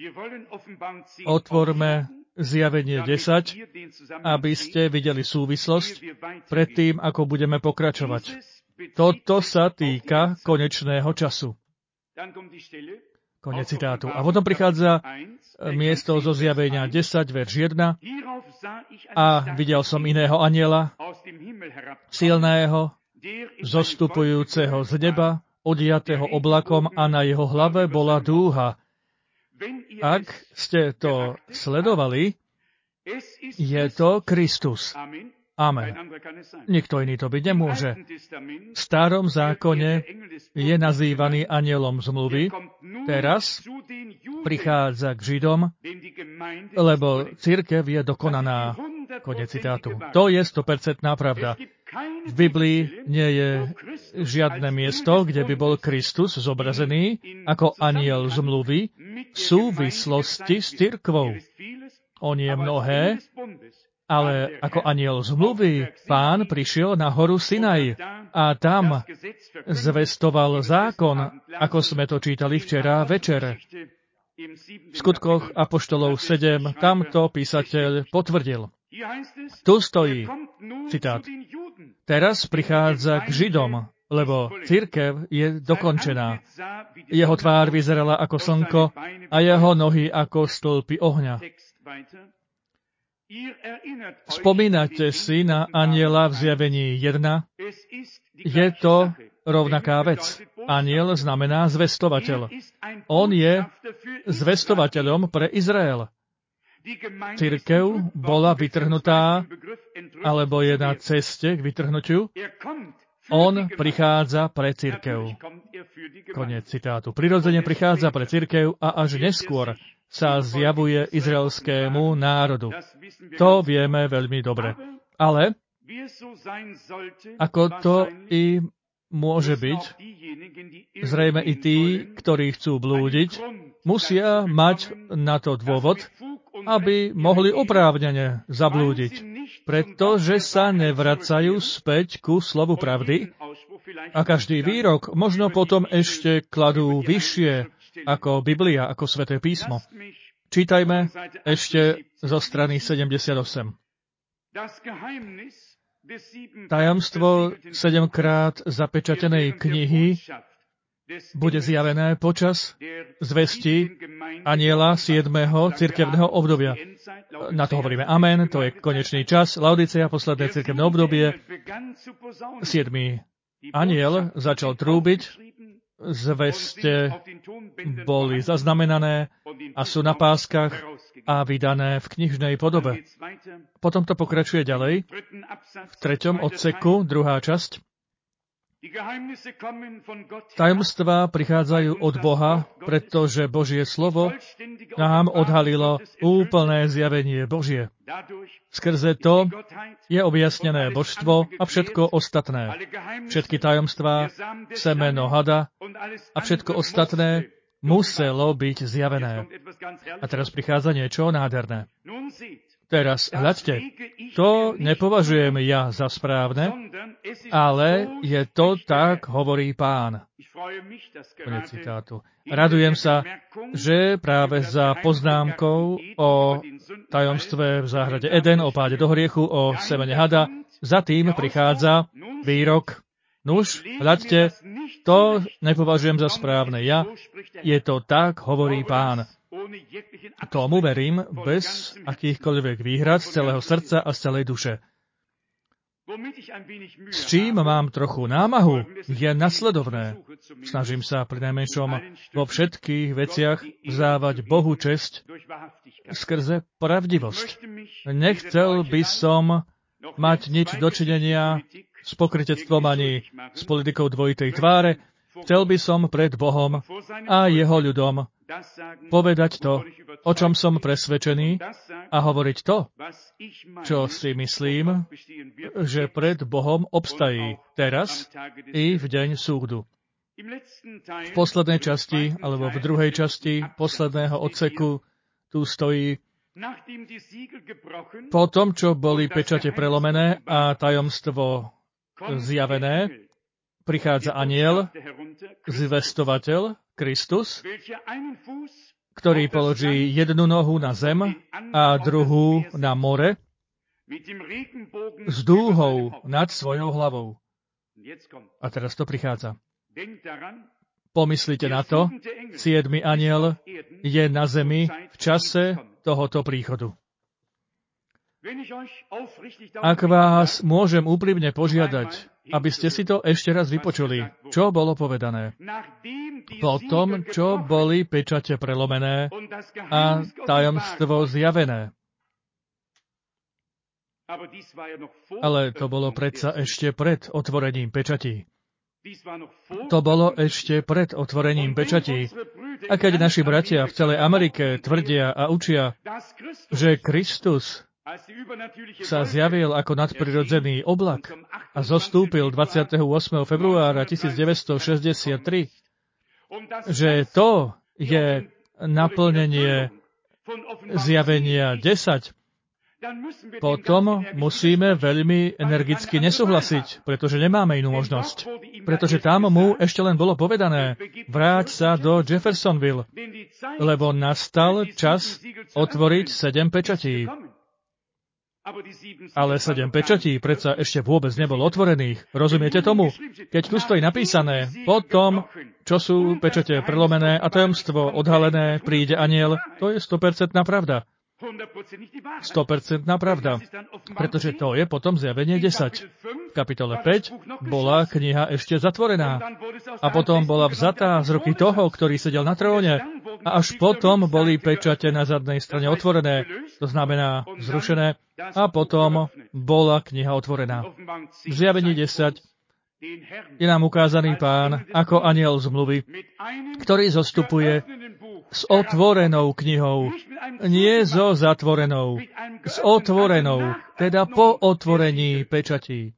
Speaker 2: Otvorme zjavenie desať, aby ste videli súvislosť pred tým, ako budeme pokračovať. Toto sa týka konečného času. Konec citátu. A potom prichádza miesto zo zjavenia desať, verš jeden. A videl som iného anjela, silného, zostupujúceho z neba, odiatého oblakom a na jeho hlave bola dúha. Ak ste to sledovali, je to Kristus. Amen. Nikto iný to byť nemôže. V starom zákone je nazývaný anjelom zmluvy. Teraz prichádza k Židom, lebo cirkev je dokonaná. Konec citátu. To je sto percent pravda. V Biblii nie je žiadne miesto, kde by bol Kristus zobrazený ako anjel zmluvy v súvislosti s cirkvou. On je mnohé, ale ako anjel zmluvy, Pán prišiel na horu Sinaj a tam zvestoval zákon, ako sme to čítali včera večer. V skutkoch apoštolov sedem tamto písateľ potvrdil. Tu stojí, citát, teraz prichádza k Židom, lebo cirkev je dokončená. Jeho tvár vyzerala ako slnko a jeho nohy ako stĺpy ohňa. Spomínate si na anjela v zjavení jeden? Je to rovnaká vec. Anjel znamená zvestovateľ. On je zvestovateľom pre Izrael. Cirkev bola vytrhnutá, alebo je na ceste k vytrhnutiu. On prichádza pre cirkev. Koniec citátu. Prirodzene prichádza pre cirkev a až neskôr sa zjavuje izraelskému národu. To vieme veľmi dobre. Ale ako to i môže byť, zrejme i tí, ktorí chcú blúdiť, musia mať na to dôvod, aby mohli oprávnene zablúdiť, pretože sa nevracajú späť ku slovu pravdy a každý výrok možno potom ešte kladú vyššie ako Biblia, ako Sväté písmo. Čítajme ešte zo strany sedemdesiatosem. Tajomstvo sedemkrát zapečatenej knihy bude zjavené počas zvesti anjela siedmeho cirkevného obdobia. Na to hovoríme amen, to je konečný čas. Laodicea, posledné cirkevné obdobie. Siedmy anjel začal trúbiť, zveste boli zaznamenané a sú na páskach a vydané v knižnej podobe. Potom to pokračuje ďalej. V treťom odseku, druhá časť. Tajomstvá prichádzajú od Boha, pretože Božie slovo nám odhalilo úplné zjavenie Božie. Skrze to je objasnené božstvo a všetko ostatné. Všetky tajomstvá, semeno hada a všetko ostatné muselo byť zjavené. A teraz prichádza niečo nádherné. Teraz hľadte, to nepovažujem ja za správne, ale je to tak, hovorí Pán. Konec citátu. Radujem sa, že práve za poznámkou o tajomstve v záhrade Eden, o páde do hriechu, o semene hada, za tým prichádza výrok. Nuž, hľadte, to nepovažujem za správne ja, je to tak, hovorí Pán. Tomu verím bez akýchkoľvek výhrad z celého srdca a z celej duše. S čím mám trochu námahu, je nasledovné. Snažím sa pri najmenšom vo všetkých veciach vzdávať Bohu česť skrze pravdivosť. Nechcel by som mať nič dočinenia s pokrytectvom ani s politikou dvojitej tváre. Chcel by som pred Bohom a jeho ľudom povedať to, o čom som presvedčený, a hovoriť to, čo si myslím, že pred Bohom obstají teraz i v deň súdu. V poslednej časti, alebo v druhej časti posledného odseku tu stojí: po tom, čo boli pečate prelomené a tajomstvo zjavené, prichádza anjel, zvestovateľ, Kristus, ktorý položí jednu nohu na zem a druhú na more s dúhou nad svojou hlavou. A teraz to prichádza. Pomyslite na to, siedmy anjel je na zemi v čase tohoto príchodu. Ak vás môžem úprimne požiadať, aby ste si to ešte raz vypočuli, čo bolo povedané. Po tom, čo boli pečate prelomené a tajomstvo zjavené. Ale to bolo predsa ešte pred otvorením pečatí. To bolo ešte pred otvorením pečatí. A keď naši bratia v celej Amerike tvrdia a učia, že Kristus sa zjavil ako nadprirodzený oblak a zostúpil dvadsiateho ôsmeho februára tisícdeväťstošesťdesiattri, že to je naplnenie zjavenia desať, potom musíme veľmi energicky nesúhlasiť, pretože nemáme inú možnosť. Pretože tam mu ešte len bolo povedané: vráť sa do Jeffersonville, lebo nastal čas otvoriť sedem pečatí. Ale sedem pečatí predsa ešte vôbec nebolo otvorených. Rozumiete tomu? Keď tu stojí napísané: po tom, čo sú pečate prelomené a tajomstvo odhalené, príde anjel, to je sto percent pravda. sto percent pravda. Pretože to je potom zjavenie desať. V kapitole päť bola kniha ešte zatvorená. A potom bola vzatá z ruky toho, ktorý sedel na tróne. A až potom boli pečate na zadnej strane otvorené. To znamená zrušené. A potom bola kniha otvorená. V zjavení desať je nám ukázaný Pán ako anjel zmluvy, ktorý zostupuje s otvorenou knihou, nie so zatvorenou, s otvorenou, teda po otvorení pečatí.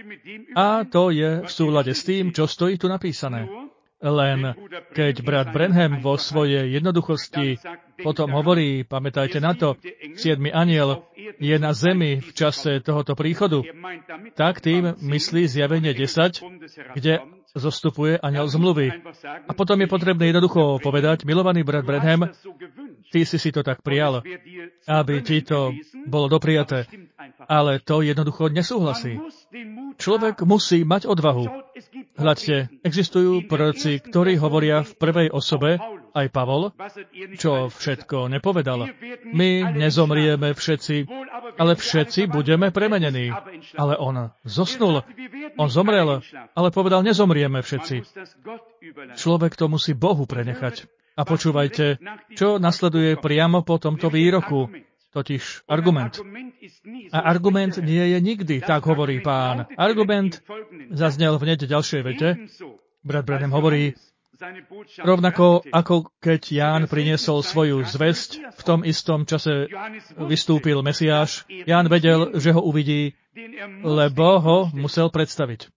Speaker 2: A to je v súlade s tým, čo stojí tu napísané. Len keď brat Branham vo svojej jednoduchosti potom hovorí, pamätajte na to, siedmy anjel je na zemi v čase tohoto príchodu, tak tým myslí zjavenie desať, kde zostupuje anjel zmluvy. A potom je potrebné jednoducho povedať: milovaný brat Branham, ty si si to tak prijal, aby ti to bolo doprijaté. Ale to jednoducho nesúhlasí. Človek musí mať odvahu. Hľadte, existujú proroci, ktorí hovoria v prvej osobe, aj Pavol, čo všetko nepovedal. My nezomrieme všetci, ale všetci budeme premenení. Ale on zosnul, on zomrel, ale povedal: nezomrieme všetci. Človek to musí Bohu prenechať. A počúvajte, čo nasleduje priamo po tomto výroku, totiž argument. A argument nie je nikdy, tak hovorí Pán. Argument zaznel hneď v ďalšej vete. Brat Branham hovorí: rovnako ako keď Ján priniesol svoju zvesť, v tom istom čase vystúpil Mesiáš. Ján vedel, že ho uvidí, lebo ho musel predstaviť.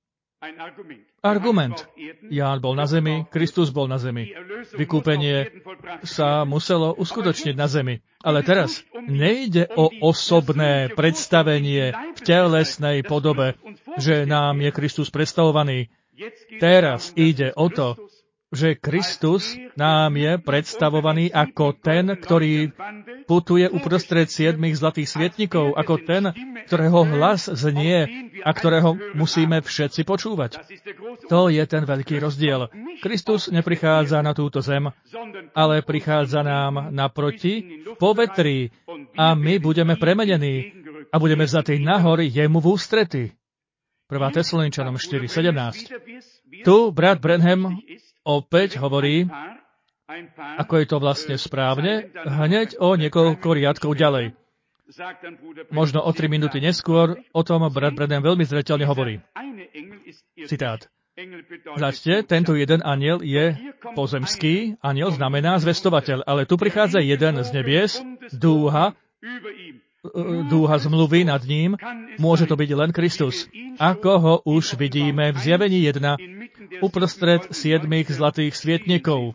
Speaker 2: Argument. Ján bol na zemi, Kristus bol na zemi. Vykúpenie sa muselo uskutočniť na zemi. Ale teraz nejde o osobné predstavenie v telesnej podobe, že nám je Kristus predstavovaný. Teraz ide o to, že Kristus nám je predstavovaný ako ten, ktorý putuje uprostred siedmých zlatých svietnikov, ako ten, ktorého hlas znie a ktorého musíme všetci počúvať. To je ten veľký rozdiel. Kristus neprichádza na túto zem, ale prichádza nám naproti v povetrí a my budeme premenení a budeme vzatí nahor jemu v ústrety. prvá Tesaloničanom štyri sedemnásť. Tu brat Branham opäť hovorí, ako je to vlastne správne, hneď o niekoľko riadkov ďalej. Možno o tri minúty neskôr o tom brat Branham veľmi zreteľne hovorí. Citát. Zlačte, tento jeden anjel je pozemský, anjel znamená zvestovateľ, ale tu prichádza jeden z nebies, dúha, dúha zmluvy nad ním, môže to byť len Kristus. Ako ho už vidíme v zjavení jedna, uprostred siedmých zlatých svietnikov.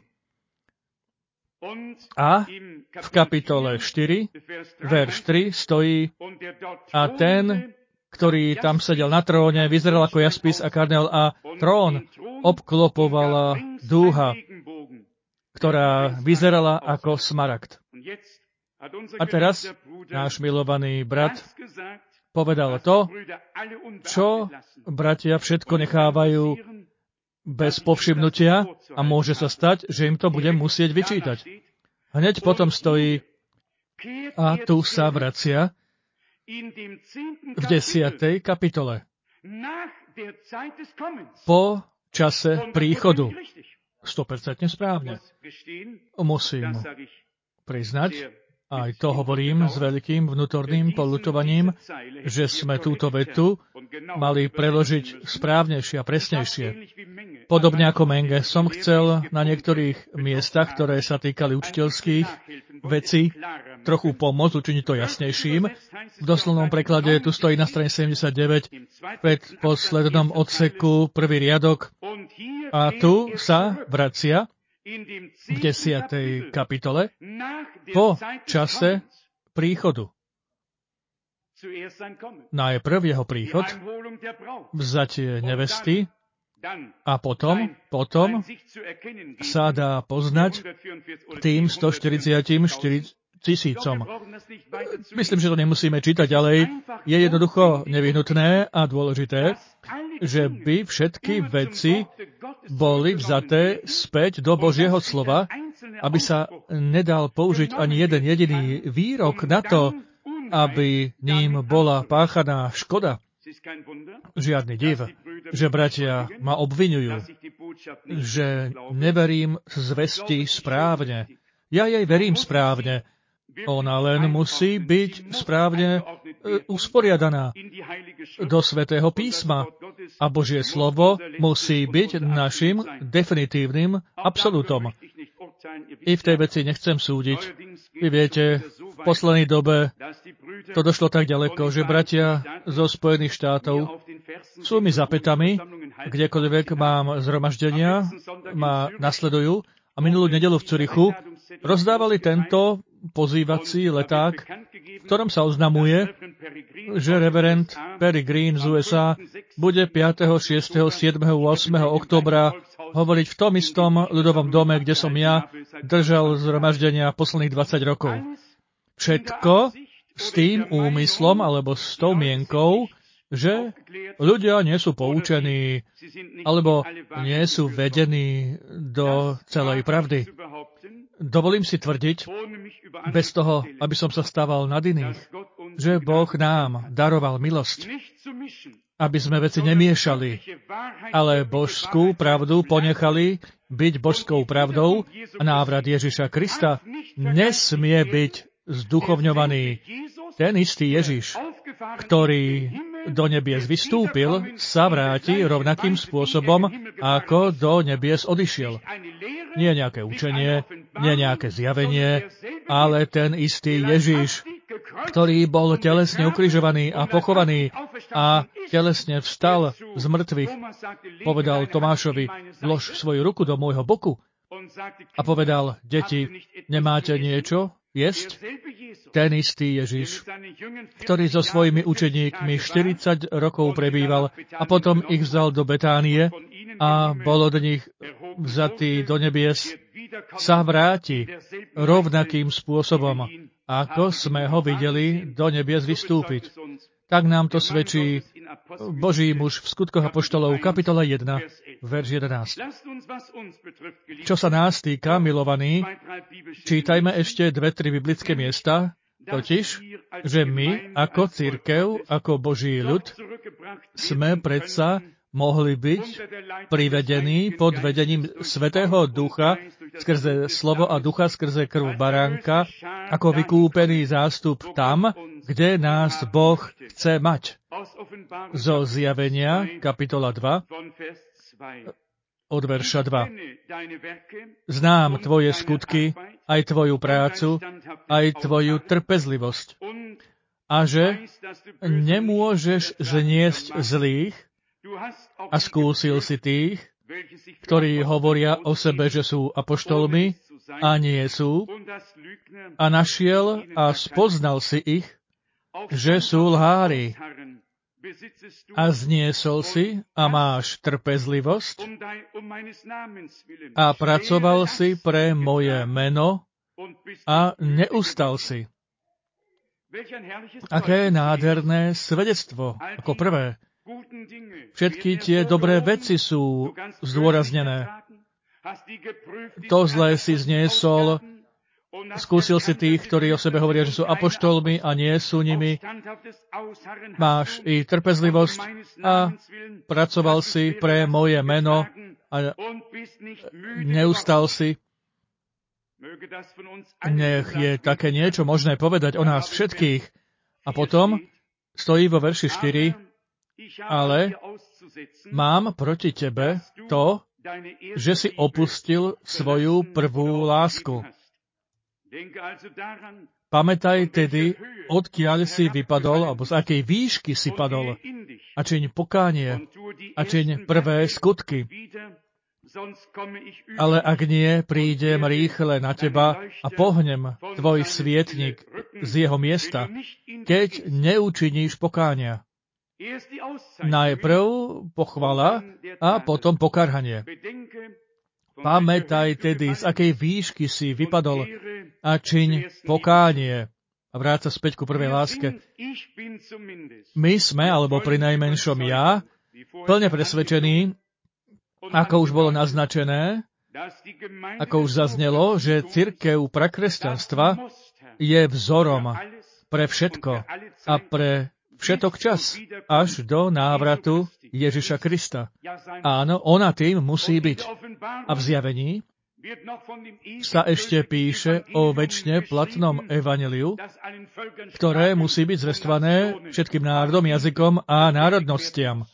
Speaker 2: A v kapitole štyri, verš tri stojí, a ten, ktorý tam sedel na tróne, vyzeral ako jaspis a karnel a trón obklopovala dúha, ktorá vyzerala ako smaragd. A teraz náš milovaný brat povedal to, čo bratia všetko nechávajú bez povšimnutia a môže sa stať, že im to bude musieť vyčítať. Hneď potom stojí a tu sa vracia v desiatej kapitole. Po čase príchodu. sto percent správne. Musím priznať, aj to hovorím s veľkým vnútorným poľutovaním, že sme túto vetu mali preložiť správnejšie a presnejšie. Podobne ako Menge som chcel na niektorých miestach, ktoré sa týkali učiteľských vecí, trochu pomôcť, učiniť to jasnejším. V doslovnom preklade tu stojí na strane sedemdesiatdeväť pred poslednom odseku prvý riadok a tu sa vracia v desiatej kapitole po čase príchodu. Najprv jeho príchod, vzatie nevesty a potom, potom sa dá poznať tým stoštyridsaťštyri tisícom. Myslím, že to nemusíme čítať ďalej. Je jednoducho nevyhnutné a dôležité, že by všetky veci boli vzaté späť do Božieho slova, aby sa nedal použiť ani jeden jediný výrok na to, aby ním bola páchaná škoda. Žiadny div, že bratia ma obviňujú, že neverím zvesti správne. Ja jej verím správne. Ona len musí byť správne usporiadaná do Svätého písma a Božie slovo musí byť našim definitívnym absolútom. I v tej veci nechcem súdiť. Vy viete, v poslednej dobe to došlo tak ďaleko, že bratia zo Spojených štátov sú mi za pätami, kdekoľvek mám zhromaždenia, ma nasledujú a minulú nedeľu v Curichu rozdávali tento pozývací leták, v ktorom sa oznamuje, že reverend Perry Green z ú es á bude piateho, šiesteho, siedmeho, ôsmeho októbra hovoriť v tom istom ľudovom dome, kde som ja držal zhromaždenia posledných dvadsať rokov. Všetko s tým úmyslom alebo s tou mienkou, že ľudia nie sú poučení alebo nie sú vedení do celej pravdy. Dovolím si tvrdiť, bez toho, aby som sa stával nad iných, že Boh nám daroval milosť, aby sme veci nemiešali, ale božskú pravdu ponechali byť božskou pravdou a návrat Ježiša Krista nesmie byť zduchovňovaný. Ten istý Ježiš, ktorý do nebies vystúpil, sa vráti rovnakým spôsobom, ako do nebies odišiel. Nie nejaké učenie, nie nejaké zjavenie, ale ten istý Ježiš, ktorý bol telesne ukrižovaný a pochovaný a telesne vstal z mŕtvych, povedal Tomášovi, vlož svoju ruku do môjho boku a povedal, deti, nemáte niečo jesť? ten istý Ježiš, ktorý so svojimi učeníkmi štyridsať rokov prebýval a potom ich vzal do Betánie a bol od nich vzatý do nebies, sa vráti rovnakým spôsobom, ako sme ho videli do nebies vystúpiť. Tak nám to svedčí Boží muž v Skutkoch apoštolov, kapitola jeden, verš jedenásť. Čo sa nás týka, milovaní, čítajme ešte dve, tri biblické miesta, totiž, že my, ako cirkev, ako Boží ľud, sme predsa mohli byť privedení pod vedením Svätého Ducha skrze slovo a ducha, skrze krv baránka, ako vykúpený zástup tam, kde nás Boh chce mať. Zo Zjavenia, kapitola dva, od verša dva. Znám tvoje skutky, aj tvoju prácu, aj tvoju trpezlivosť. A že nemôžeš zniesť zlých, a skúsil si tých, ktorí hovoria o sebe, že sú apoštolmi a nie sú, a našiel a spoznal si ich, že sú lhári. A zniesol si a máš trpezlivosť a pracoval si pre moje meno a neustal si. Aké nádherné svedectvo, ako prvé. Všetky tie dobré veci sú zdôraznené. To zlé si zniesol, skúsil si tých, ktorí o sebe hovoria, že sú apoštolmi a nie sú nimi. Máš i trpezlivosť a pracoval si pre moje meno a neustal si. Nech je také niečo možné povedať o nás všetkých. A potom stojí vo verši štyri, ale mám proti tebe to, že si opustil svoju prvú lásku. Pamätaj tedy, odkiaľ si vypadol, alebo z akej výšky si padol, a čiň pokánie, a čiň prvé skutky. Ale ak nie, prídem rýchle na teba a pohnem tvoj svietnik z jeho miesta, keď neučiníš pokánia. Najprv pochvala a potom pokarhanie. Pamätaj tedy, z akej výšky si vypadol a čiň pokánie. A vráť sa späť ku prvej láske. My sme, alebo prinajmenšom ja, plne presvedčení, ako už bolo naznačené, ako už zaznelo, že cirkev prakresťanstva je vzorom pre všetko a pre všetok čas, až do návratu Ježiša Krista. Áno, ona tým musí byť. A v Zjavení sa ešte píše o večne platnom evanjeliu, ktoré musí byť zvestované všetkým národom, jazykom a národnostiam.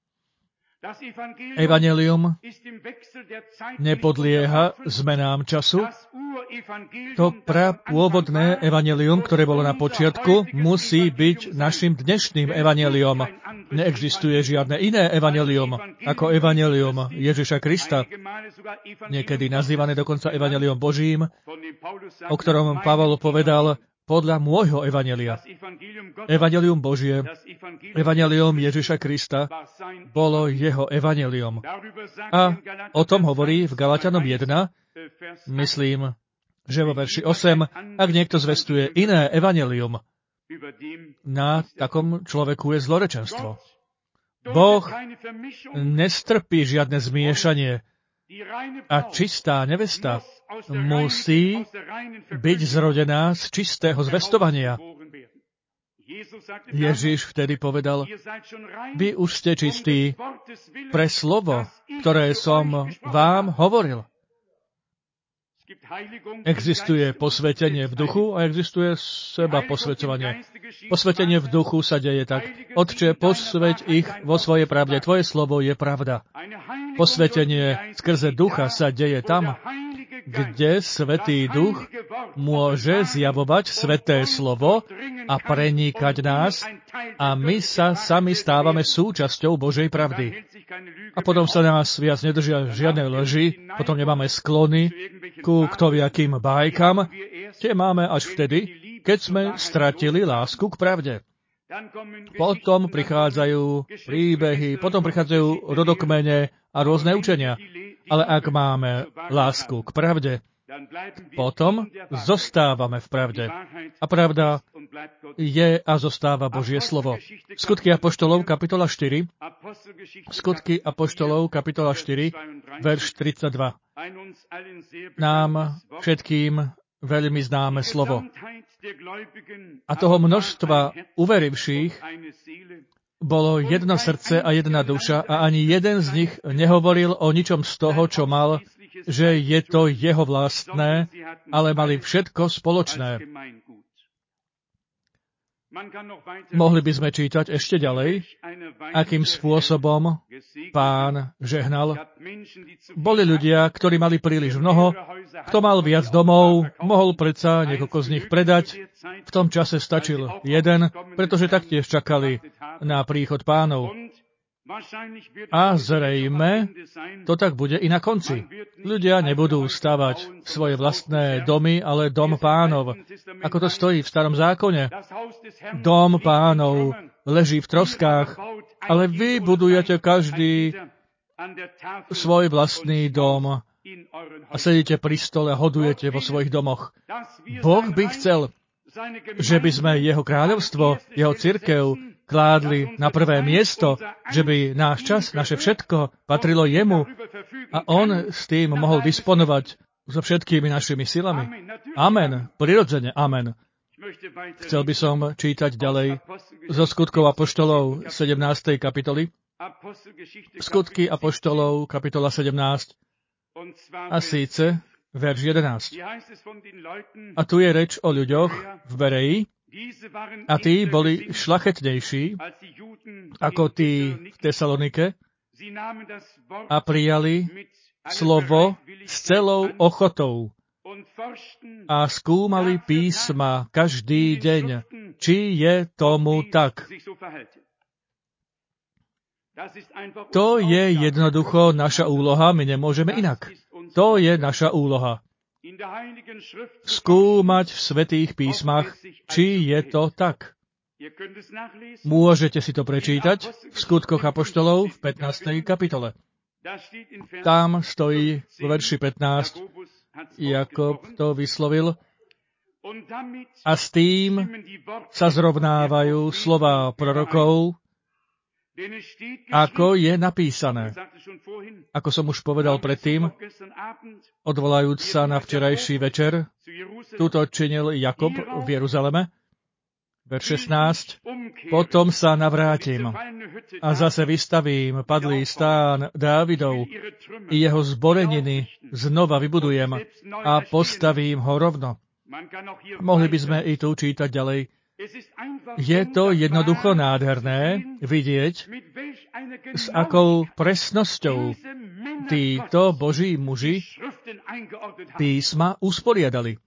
Speaker 2: Evanjelium nepodlieha zmenám času. To prapôvodné evanjelium, ktoré bolo na počiatku, musí byť našim dnešným evanjeliom. Neexistuje žiadne iné evanjelium ako evanjelium Ježiša Krista, niekedy nazývané dokonca evanjelium Božím, o ktorom Pavol povedal, podľa môjho evanjelia. Evanjelium Božie, evanjelium Ježiša Krista, bolo jeho evanjelium. A o tom hovorí v Galatianom jeden, myslím, že vo verši osem, ak niekto zvestuje iné evanjelium, na takom človeku je zlorečenstvo. Boh nestrpí žiadne zmiešanie a čistá nevesta musí byť zrodená z čistého zvestovania. Ježiš vtedy povedal, vy už ste čistí pre slovo, ktoré som vám hovoril. Existuje posvetenie v duchu a existuje seba posvecovanie. Posvetenie v duchu sa deje tak. Otče, posveť ich vo svojej pravde. Tvoje slovo je pravda. Posvetenie skrze ducha sa deje tam, kde Svätý Duch môže zjavovať Sväté slovo a prenikať nás a my sa sami stávame súčasťou Božej pravdy. A potom sa nás viac nedržia žiadne lži, potom nemáme sklony ku kto viakým bájkam. Tie máme až vtedy, keď sme stratili lásku k pravde. Potom prichádzajú príbehy, potom prichádzajú rodokmene a rôzne učenia. Ale ak máme lásku k pravde, potom zostávame v pravde. A pravda je a zostáva Božie slovo. Skutky apoštolov, kapitola štyri. Skutky apoštolov, kapitola štyri, verš tridsaťdva. Nám všetkým veľmi známe slovo. A toho množstva uverivších bolo jedno srdce a jedna duša a ani jeden z nich nehovoril o ničom z toho, čo mal, že je to jeho vlastné, ale mali všetko spoločné. Mohli by sme čítať ešte ďalej, akým spôsobom Pán žehnal. Boli ľudia, ktorí mali príliš mnoho, kto mal viac domov, mohol predsa niekoľko z nich predať. V tom čase stačil jeden, pretože taktiež čakali na príchod Pánov. A zrejme to tak bude i na konci. Ľudia nebudú stavať svoje vlastné domy, ale dom Pánov. Ako to stojí v Starom zákone. Dom Pánov leží v troskách, ale vy budujete každý svoj vlastný dom a sedíte pri stole a hodujete vo svojich domoch. Boh by chcel, že by sme jeho kráľovstvo, jeho cirkev kládli na prvé miesto, že by náš čas, naše všetko patrilo jemu a on s tým mohol disponovať so všetkými našimi silami. Amen. Prirodzene, amen. Chcel by som čítať ďalej zo Skutkov apoštolov sedemnástej kapitoly. Skutky apoštolov, kapitola sedemnásť. A síce verš jedenásť. A tu je reč o ľuďoch v Bereji, a tí boli šľachetnejší ako tí v Tesalonike a prijali slovo s celou ochotou a skúmali písma každý deň, či je tomu tak. To je jednoducho naša úloha, my nemôžeme inak. To je naša úloha. Skúmať v svätých písmach, či je to tak. Môžete si to prečítať v Skutkoch apoštolov v pätnástej kapitole. Tam stojí v verši pätnásť, Jakob to vyslovil, a s tým sa zrovnávajú slová prorokov, ako je napísané. Ako som už povedal predtým, odvolajúc sa na včerajší večer, túto činil Jakob v Jeruzaleme, verš šestnásť, potom sa navrátim a zase vystavím padlý stán Dávidov i jeho zboreniny znova vybudujem a postavím ho rovno. Mohli by sme i tu čítať ďalej. Je to jednoducho nádherné vidieť, s akou presnosťou títo Boží muži písma usporiadali.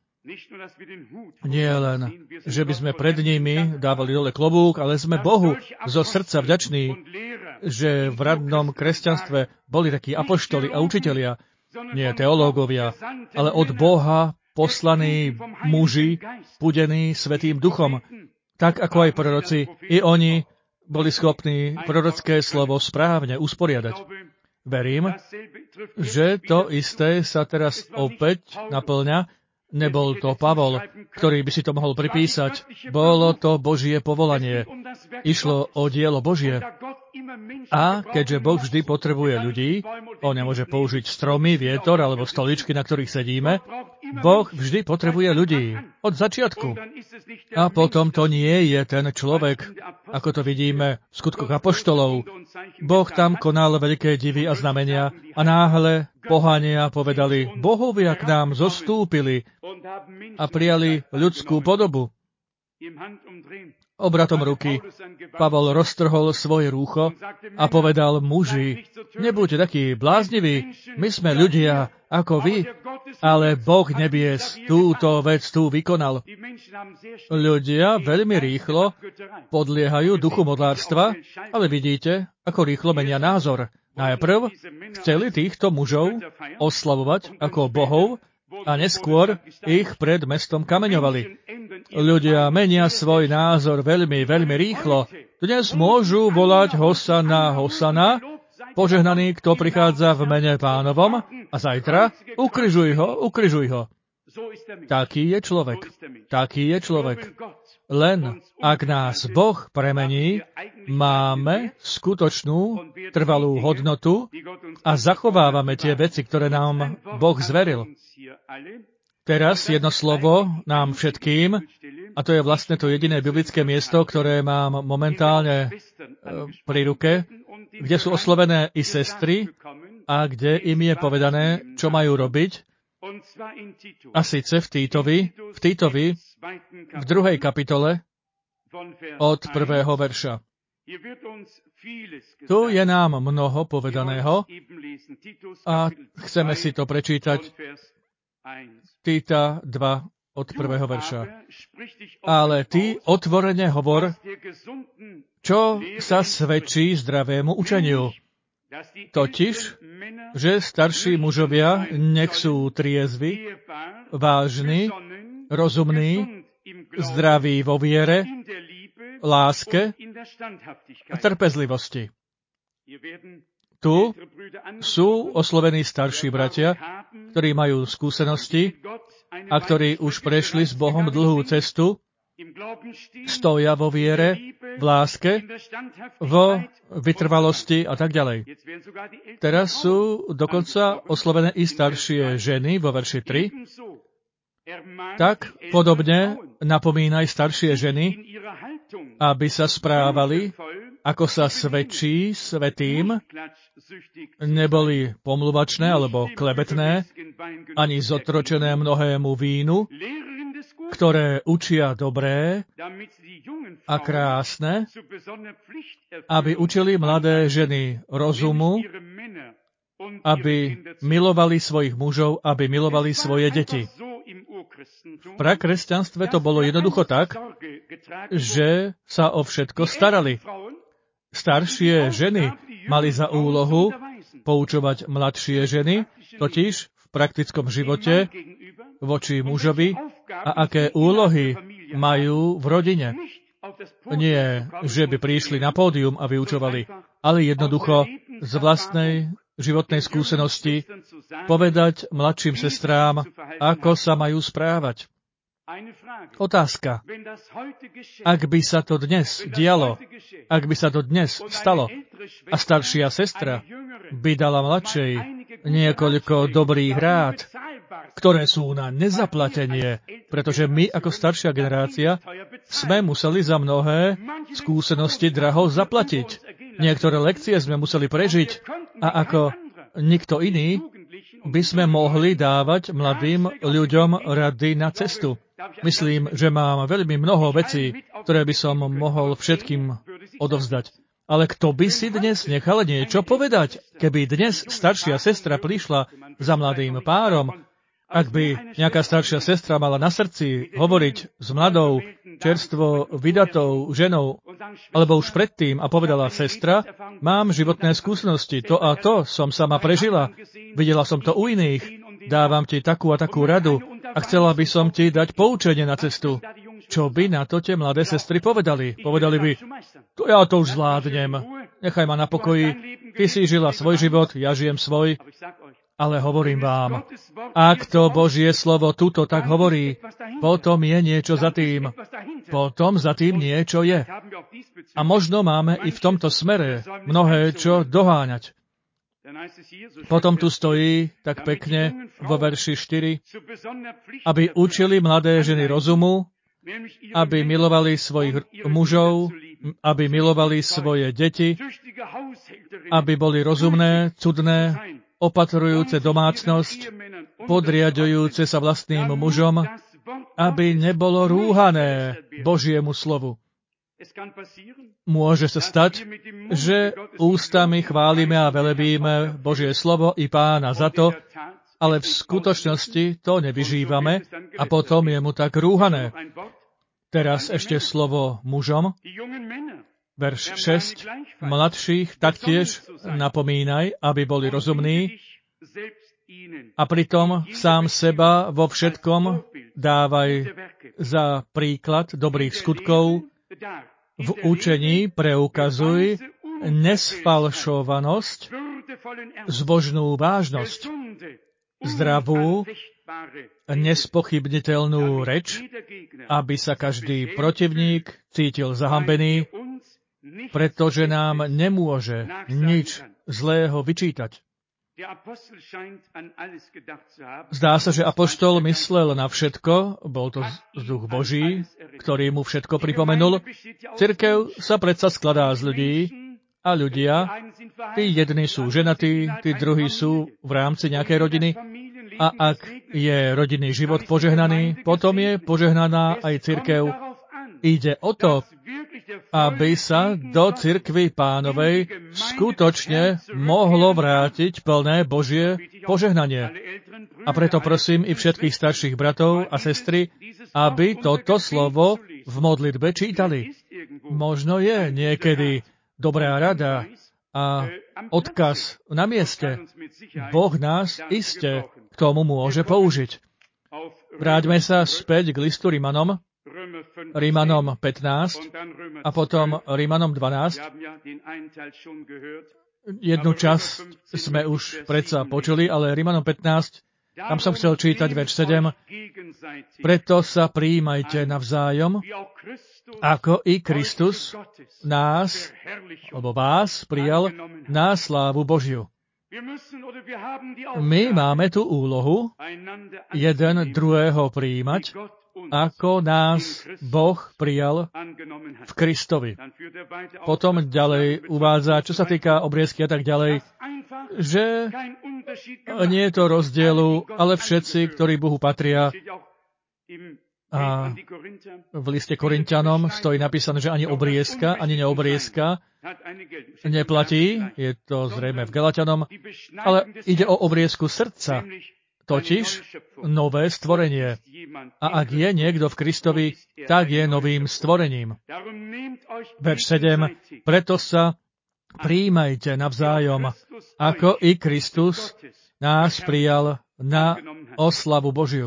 Speaker 2: Nie len, že by sme pred nimi dávali dole klobúk, ale sme Bohu zo srdca vďační, že v radnom kresťanstve boli takí apoštoli a učitelia, nie teológovia, ale od Boha poslaní muži, púdení Svätým Duchom, tak ako aj proroci, i oni boli schopní prorocké slovo správne usporiadať. Verím, že to isté sa teraz opäť naplňa. Nebol to Pavol, ktorý by si to mohol pripísať. Bolo to Božie povolanie. Išlo o dielo Božie. A keďže Boh vždy potrebuje ľudí, on nemôže použiť stromy, vietor alebo stoličky, na ktorých sedíme, Boh vždy potrebuje ľudí. Od začiatku. A potom to nie je ten človek, ako to vidíme v Skutkoch apoštolov. Boh tam konal veľké divy a znamenia a náhle pohania povedali, bohovia k nám zostúpili a prijali ľudskú podobu. Obratom ruky Pavol roztrhol svoje rúcho a povedal, muži, nebuďte takí blázniví, my sme ľudia ako vy, ale Boh nebies túto vec tu vykonal. Ľudia veľmi rýchlo podliehajú duchu modlárstva, ale vidíte, ako rýchlo menia názor. Najprv chceli týchto mužov oslavovať ako bohov a neskôr ich pred mestom kameňovali. ľudia menia svoj názor veľmi, veľmi rýchlo. Dnes môžu volať Hosana, Hosana, požehnaný, kto prichádza v mene Pánovom, a zajtra ukrižuj ho, ukrižuj ho. Taký je človek. Taký je človek. Len ak nás Boh premení, máme skutočnú trvalú hodnotu a zachovávame tie veci, ktoré nám Boh zveril. Teraz jedno slovo nám všetkým, a to je vlastne to jediné biblické miesto, ktoré mám momentálne pri ruke, kde sú oslovené i sestry a kde im je povedané, čo majú robiť. A síce v Týtovi, v Týtovi, v druhej kapitole, od prvého verša. Tu je nám mnoho povedaného a chceme si to prečítať Týta dva od prvého verša. Ale ty otvorene hovor, čo sa svedčí zdravému učeniu. Totiž, že starší mužovia nech sú triezvi, vážni, rozumní, zdraví vo viere, láske a trpezlivosti. Tu sú oslovení starší bratia, ktorí majú skúsenosti a ktorí už prešli s Bohom dlhú cestu, stoja vo viere, v láske, vo vytrvalosti a tak ďalej. Teraz sú dokonca oslovené i staršie ženy vo verši tri. Tak podobne napomínaj staršie ženy, aby sa správali, ako sa svedčí svätým, neboli pomluvačné alebo klebetné, ani zotročené mnohému vínu, ktoré učia dobré a krásne, aby učili mladé ženy rozumu, aby milovali svojich mužov, aby milovali svoje deti. V prakresťanstve to bolo jednoducho tak, že sa o všetko starali. Staršie ženy mali za úlohu poučovať mladšie ženy, totiž v praktickom živote voči mužovi a aké úlohy majú v rodine. Nie, že by prišli na pódium a vyučovali, ale jednoducho z vlastnej životnej skúsenosti povedať mladším sestrám, ako sa majú správať. Otázka. Ak by sa to dnes dialo, ak by sa to dnes stalo a staršia sestra by dala mladšej niekoľko dobrých rád, ktoré sú na nezaplatenie, pretože my ako staršia generácia sme museli za mnohé skúsenosti draho zaplatiť. Niektoré lekcie sme museli prežiť a ako nikto iný by sme mohli dávať mladým ľuďom rady na cestu. Myslím, že mám veľmi mnoho vecí, ktoré by som mohol všetkým odovzdať. Ale kto by si dnes nechal niečo povedať? Keby dnes staršia sestra prišla za mladým párom, ak by nejaká staršia sestra mala na srdci hovoriť s mladou, čerstvo vydatou ženou, alebo už predtým a povedala, sestra, mám životné skúsenosti, to a to som sama prežila, videla som to u iných, dávam ti takú a takú radu a chcela by som ti dať poučenie na cestu. Čo by na to tie mladé sestry povedali? Povedali by, to ja to už zvládnem, nechaj ma na pokoji, ty si žila svoj život, ja žijem svoj. Ale hovorím vám, ak to Božie slovo tuto tak hovorí, potom je niečo za tým. Potom za tým niečo je. A možno máme i v tomto smere mnohé čo doháňať. Potom tu stojí tak pekne vo verši štyri, aby učili mladé ženy rozumu, aby milovali svojich mužov, aby milovali svoje deti, aby boli rozumné, cudné, opatrujúce domácnosť, podriadujúce sa vlastným mužom, aby nebolo rúhané Božiemu slovu. Môže sa stať, že ústami chválime a velebíme Božie slovo i Pána za to, ale v skutočnosti to nevyžívame a potom je mu tak rúhané. Teraz ešte slovo mužom. Verš šesť. Mladších taktiež napomínaj, aby boli rozumní, a pritom sám seba vo všetkom dávaj za príklad dobrých skutkov. V učení preukazuj nesfalšovanosť, zbožnú vážnosť, zdravú, nespochybniteľnú reč, aby sa každý protivník cítil zahambený, pretože nám nemôže nič zlého vyčítať. Zdá sa, že apoštol myslel na všetko, bol to duch Boží, ktorý mu všetko pripomenul. Cirkev sa predsa skladá z ľudí a ľudia, tí jedni sú ženatí, tí druhí sú v rámci nejakej rodiny a ak je rodinný život požehnaný, potom je požehnaná aj cirkev. Ide o to, aby sa do cirkvi Pánovej skutočne mohlo vrátiť plné Božie požehnanie. A preto prosím i všetkých starších bratov a sestry, aby toto slovo v modlitbe čítali. Možno je niekedy dobrá rada a odkaz na mieste. Boh nás iste k tomu môže použiť. Vráťme sa späť k listu Rimanom, Rimanom pätnásť a potom Rimanom dvanásť. Jednu časť sme už predsa počuli, ale Rimanom pätnásť, tam som chcel čítať verš sedem. Preto sa prijímajte navzájom, ako i Kristus nás, alebo vás, prijal na slávu Božiu. My máme tú úlohu jeden druhého prijímať, ako nás Boh prijal v Kristovi. Potom ďalej uvádza, čo sa týka obriezky a tak ďalej, že nie je to rozdielu, ale všetci, ktorí Bohu patria. A v liste Korinťanom stojí napísané, že ani obriezka, ani neobriezka neplatí. Je to zrejme v Galatianom, ale ide o obriezku srdca, totiž nové stvorenie. A ak je niekto v Kristovi, tak je novým stvorením. Verš sedem. Preto sa prijímajte navzájom, ako i Kristus nás prijal na oslavu Božiu.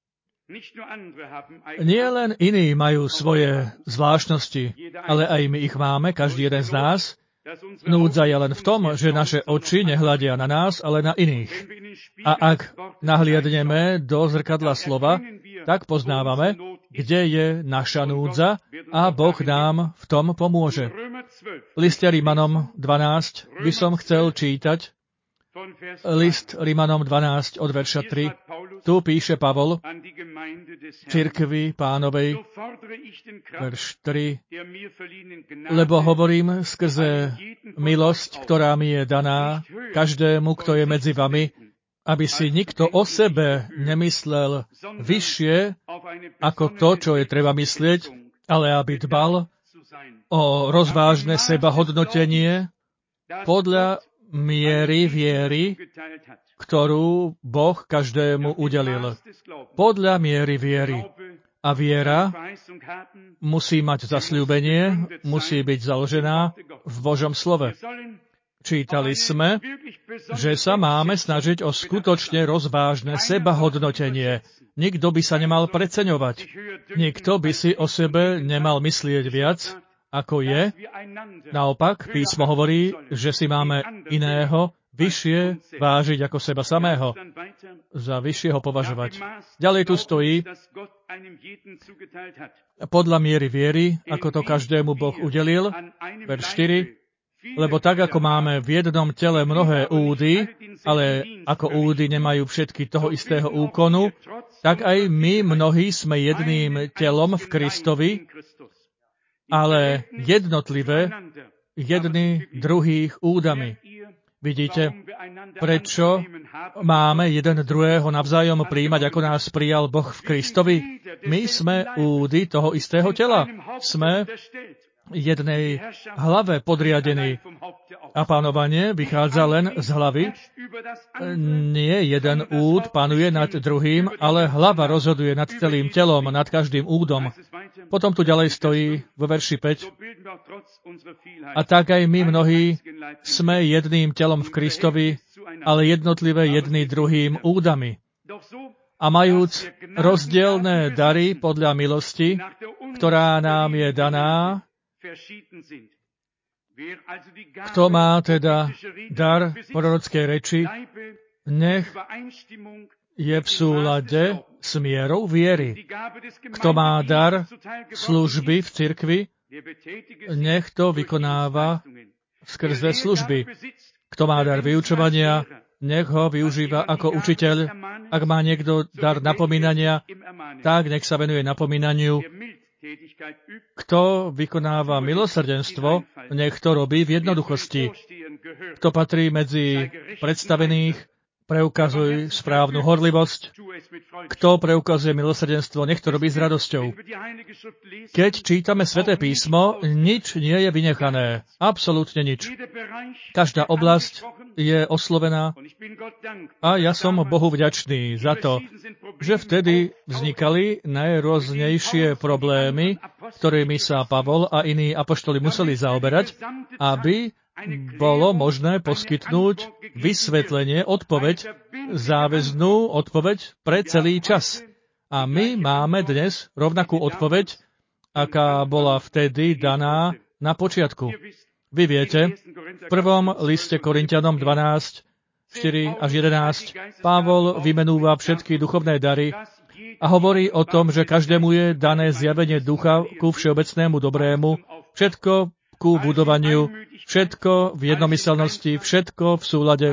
Speaker 2: Nie len iní majú svoje zvláštnosti, ale aj my ich máme, každý jeden z nás. Núdza je len v tom, že naše oči nehľadia na nás, ale na iných. A ak nahliadneme do zrkadla slova, tak poznávame, kde je naša núdza a Boh nám v tom pomôže. V liste Rimanom dvanásť by som chcel čítať list Rimanom dvanásť od verša tri. Tu píše Pavol cirkvi Pánovej, verš tri, lebo hovorím skrze milosť, ktorá mi je daná, každému, kto je medzi vami, aby si nikto o sebe nemyslel vyššie ako to, čo je treba myslieť, ale aby dbal o rozvážne sebahodnotenie podľa miery viery, ktorú Boh každému udelil. Podľa miery viery. A viera musí mať zasľúbenie, musí byť založená v Božom slove. Čítali sme, že sa máme snažiť o skutočne rozvážne sebahodnotenie. Nikto by sa nemal preceňovať. Nikto by si o sebe nemal myslieť viac, ako je. Naopak, písmo hovorí, že si máme iného vyššie vážiť ako seba samého, za vyššieho považovať. Ďalej tu stojí, podľa miery viery, ako to každému Boh udelil, verš štyri, lebo tak, ako máme v jednom tele mnohé údy, ale ako údy nemajú všetky toho istého úkonu, tak aj my mnohí sme jedným telom v Kristovi, ale jednotlivé jedni druhých údami. Vidíte, prečo máme jeden druhého navzájom prijímať, ako nás prijal Boh v Kristovi? My sme údy toho istého tela. Sme jednej hlave podriadení. A panovanie vychádza len z hlavy. Nie jeden úd panuje nad druhým, ale hlava rozhoduje nad celým telom, nad každým údom. Potom tu ďalej stojí vo verši päť. A tak aj my mnohí sme jedným telom v Kristovi ale jednotlivé jedný druhým údami. A majúc rozdielne dary podľa milosti, ktorá nám je daná, kto má teda dar prorockej reči, nech je v súlade s mierou viery. Kto má dar služby v cirkvi, nech to vykonáva skrze služby. Kto má dar vyučovania, nech ho využíva ako učiteľ. Ak má niekto dar napomínania, tak nech sa venuje napomínaniu. Kto vykonáva milosrdenstvo, nech to robí v jednoduchosti. Kto patrí medzi predstavených, preukazuj správnu horlivosť. Kto preukazuje milosrdenstvo, nech to robí s radosťou. Keď čítame Sväté písmo, nič nie je vynechané. Absolútne nič. Každá oblasť je oslovená a ja som Bohu vďačný za to, že vtedy vznikali najrôznejšie problémy, ktorými sa Pavol a iní apoštoli museli zaoberať, aby bolo možné poskytnúť vysvetlenie, odpoveď, záväznú odpoveď pre celý čas. A my máme dnes rovnakú odpoveď, aká bola vtedy daná na počiatku. Vy viete, v prvom liste Korinťanom dvanásť, štyri až jedenásť, Pavol vymenúva všetky duchovné dary a hovorí o tom, že každému je dané zjavenie ducha ku všeobecnému dobrému, všetko ku budovaniu, všetko v jednomyselnosti, všetko v súlade.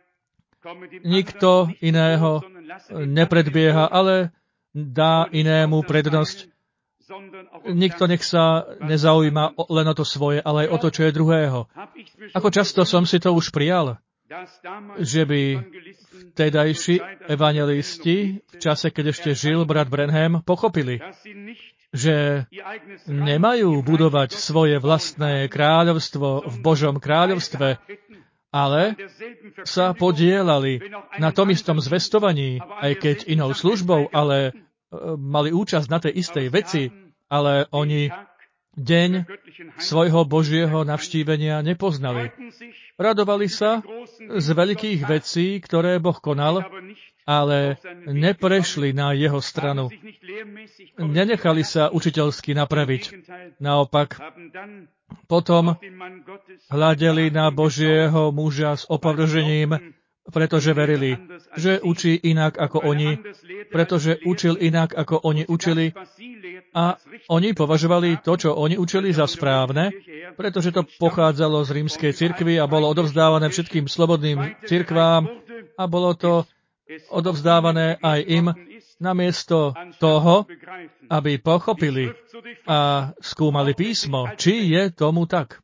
Speaker 2: Nikto iného nepredbieha, ale dá inému prednosť. Nikto nech sa nezaujíma len o to svoje, ale aj o to, čo je druhého. Ako často som si to už prijal, že by vtedajší evangelisti v čase, keď ešte žil brat Branham, pochopili, že nemajú budovať svoje vlastné kráľovstvo v Božom kráľovstve, ale sa podielali na tom istom zvestovaní, aj keď inou službou, ale mali účasť na tej istej veci, ale oni deň svojho Božieho navštívenia nepoznali. Radovali sa z veľkých vecí, ktoré Boh konal, ale neprešli na jeho stranu. Nenechali sa učiteľsky napraviť. Naopak, potom hľadeli na Božieho muža s opovržením, pretože verili, že učí inak ako oni, pretože učil inak ako oni učili a oni považovali to, čo oni učili, za správne, pretože to pochádzalo z rímskej cirkvi a bolo odovzdávané všetkým slobodným cirkvám a bolo to odovzdávané aj im namiesto toho, aby pochopili a skúmali písmo, či je tomu tak.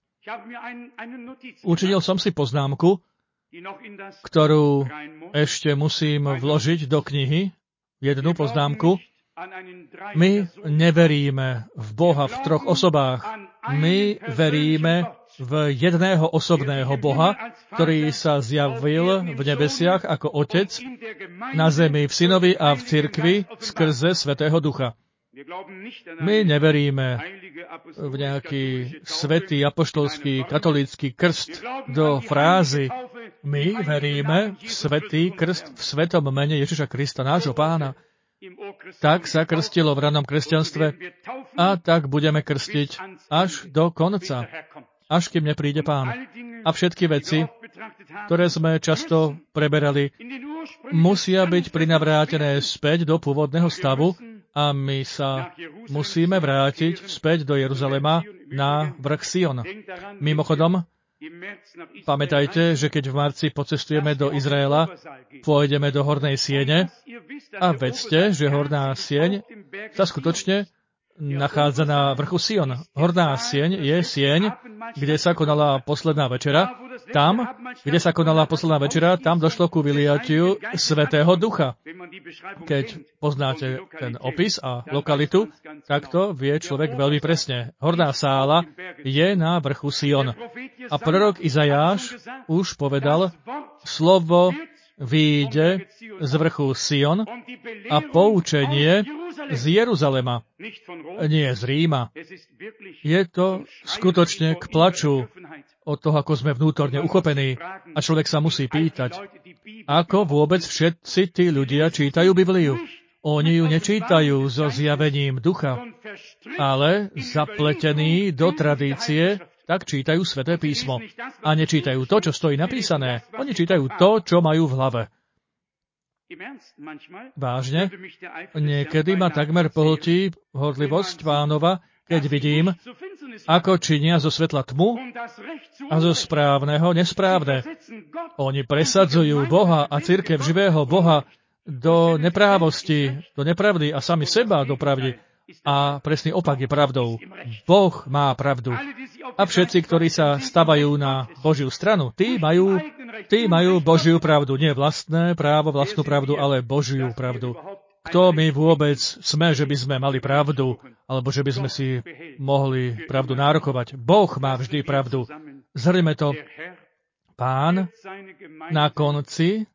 Speaker 2: Učinil som si poznámku, ktorú ešte musím vložiť do knihy, jednu poznámku. My neveríme v Boha v troch osobách. My veríme v jedného osobného Boha, ktorý sa zjavil v nebesiach ako Otec, na zemi v Synovi a v cirkvi skrze Svätého Ducha. My neveríme v nejaký svätý, apoštolský, katolícky krst do frázy. My veríme v svätý krst v svetom mene Ježiša Krista, nášho Pána. Tak sa krstilo v ranom kresťanstve a tak budeme krstiť až do konca, až kým nepríde Pán. A všetky veci, ktoré sme často preberali, musia byť prinavrátené späť do pôvodného stavu a my sa musíme vrátiť späť do Jeruzalema na vrch Sion. Mimochodom, pamätajte, že keď v marci pocestujeme do Izraela, pôjdeme do Hornej siene a vedzte, že Horná sieň sa skutočne nachádza na vrchu Sion. Horná sieň je sieň, kde sa konala posledná večera. Tam, kde sa konala posledná večera, tam došlo ku vyliatiu Svätého Ducha. Keď poznáte ten opis a lokalitu, tak to vie človek veľmi presne. Horná sála je na vrchu Sion. A prorok Izajáš už povedal, slovo vyjde z vrchu Sion a poučenie z Jeruzalema, nie z Ríma. Je to skutočne k plaču od toho, ako sme vnútorne uchopení. A človek sa musí pýtať, ako vôbec všetci tí ľudia čítajú Bibliu. Oni ju nečítajú so zjavením ducha, ale zapletení do tradície, tak čítajú Sväté písmo. A nečítajú to, čo stojí napísané. Oni čítajú to, čo majú v hlave. Vážne? Niekedy ma takmer pohltí horlivosť Pánova, keď vidím, ako činia zo svetla tmu a zo správneho nesprávne. Oni presadzujú Boha a cirkev živého Boha do neprávosti, do nepravdy a sami seba do pravdy. A presný opak je pravdou. Boh má pravdu. A všetci, ktorí sa stavajú na Božiu stranu, tí majú, tí majú Božiu pravdu. Nie vlastné právo, vlastnú pravdu, ale Božiu pravdu. Kto my vôbec sme, že by sme mali pravdu, alebo že by sme si mohli pravdu nárokovať? Boh má vždy pravdu. Zhrňme to. Pán na konci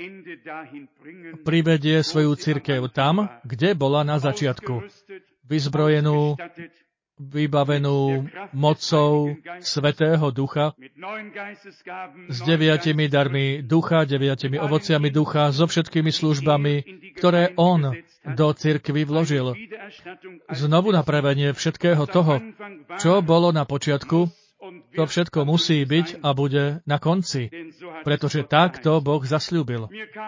Speaker 2: privedie svoju cirkev tam, kde bola na začiatku. Vyzbrojenú, vybavenú mocou Svätého Ducha, s deviatimi darmi ducha, deviatimi ovociami ducha, so všetkými službami, ktoré on do cirkvi vložil. Znovu napravenie všetkého toho, čo bolo na počiatku, to všetko musí byť a bude na konci, pretože takto Boh zasľúbil.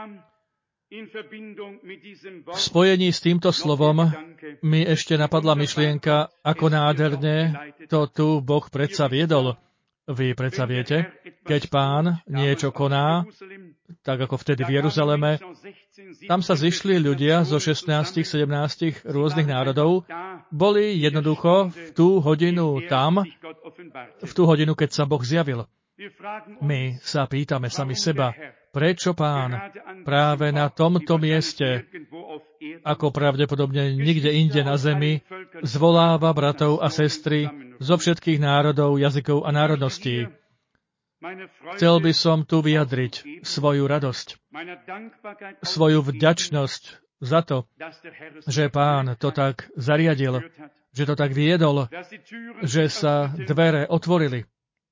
Speaker 2: V spojení s týmto slovom mi ešte napadla myšlienka, ako nádherne to tu Boh predsa viedol. Vy predsa viete, keď Pán niečo koná, tak ako vtedy v Jeruzaleme, tam sa zišli ľudia zo šestnásť sedemnásť rôznych národov, boli jednoducho v tú hodinu tam, v tú hodinu, keď sa Boh zjavil. My sa pýtame sami seba, prečo Pán práve na tomto mieste, ako pravdepodobne nikde inde na zemi, zvoláva bratov a sestry zo všetkých národov, jazykov a národností. Chcel by som tu vyjadriť svoju radosť, svoju vďačnosť za to, že Pán to tak zariadil, že to tak viedol, že sa dvere otvorili.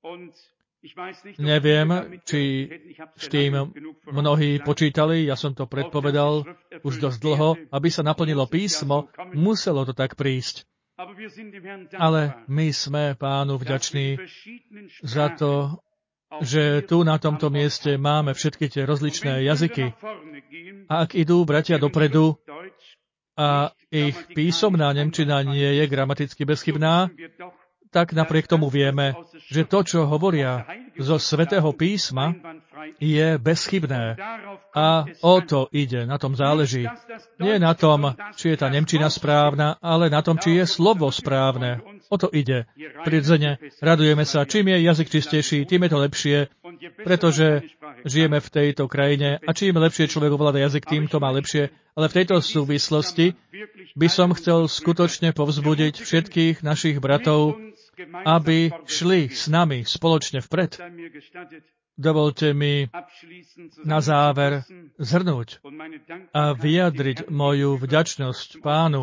Speaker 2: Neviem, či s tým mnohí počítali, ja som to predpovedal už dosť dlho, aby sa naplnilo písmo, muselo to tak prísť. Ale my sme Pánu vďační za to, že tu na tomto mieste máme všetky tie rozličné jazyky. A ak idú bratia dopredu a ich písomná nemčina nie je gramaticky bezchybná, tak napriek tomu vieme, že to, čo hovoria zo Svätého písma, je bezchybné. A o to ide, na tom záleží. Nie na tom, či je tá nemčina správna, ale na tom, či je slovo správne. O to ide. Prirodzene radujeme sa, čím je jazyk čistejší, tým je to lepšie, pretože žijeme v tejto krajine a čím lepšie človek ovláda jazyk, tým to má lepšie. Ale v tejto súvislosti by som chcel skutočne povzbudiť všetkých našich bratov, aby šli s nami spoločne vpred. Dovolte mi na záver zhrnúť a vyjadriť moju vďačnosť Pánu.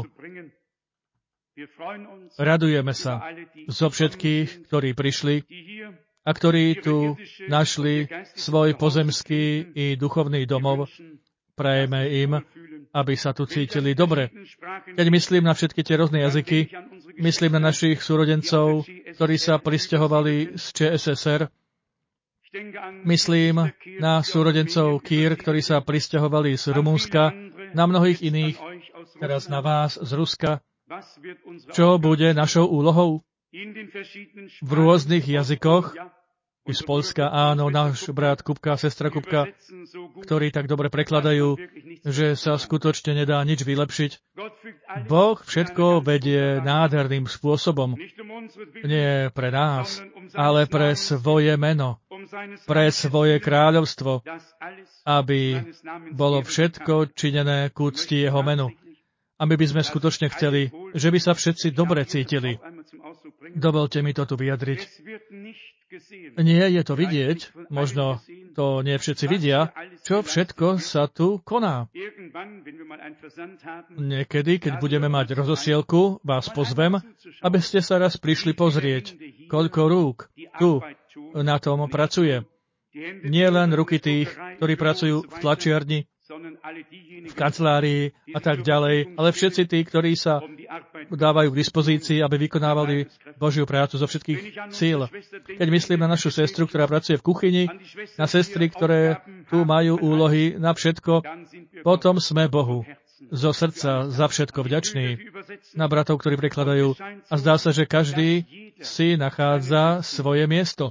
Speaker 2: Radujeme sa zo všetkých, ktorí prišli a ktorí tu našli svoj pozemský i duchovný domov. Prajeme im, aby sa tu cítili dobre. Keď myslím na všetky tie rôzne jazyky, myslím na našich súrodencov, ktorí sa prisťahovali z Č S S R. Myslím na súrodencov Kýr, ktorí sa prisťahovali z Rumunska, na mnohých iných, teraz na vás z Ruska. Čo bude našou úlohou? V rôznych jazykoch, i z Poľska, áno, náš brat Kupka, sestra Kupka, ktorí tak dobre prekladajú, že sa skutočne nedá nič vylepšiť. Boh všetko vedie nádherným spôsobom. Nie pre nás, ale pre svoje meno, pre svoje kráľovstvo, aby bolo všetko činené k úcti jeho menu. A my by sme skutočne chceli, že by sa všetci dobre cítili. Dovolte mi to tu vyjadriť. Nie je to vidieť, možno to nie všetci vidia, čo všetko sa tu koná. Niekedy, keď budeme mať rozosielku, vás pozvem, aby ste sa raz prišli pozrieť, koľko rúk tu na tom pracuje. Nie len ruky tých, ktorí pracujú v tlačiarni, v kancelárii a tak ďalej, ale všetci tí, ktorí sa dávajú k dispozícii, aby vykonávali Božiu prácu zo všetkých síl. Keď myslím na našu sestru, ktorá pracuje v kuchyni, na sestry, ktoré tu majú úlohy na všetko, potom sme Bohu zo srdca za všetko vďační. Na bratov, ktorí prekladajú. A zdá sa, že každý si nachádza svoje miesto.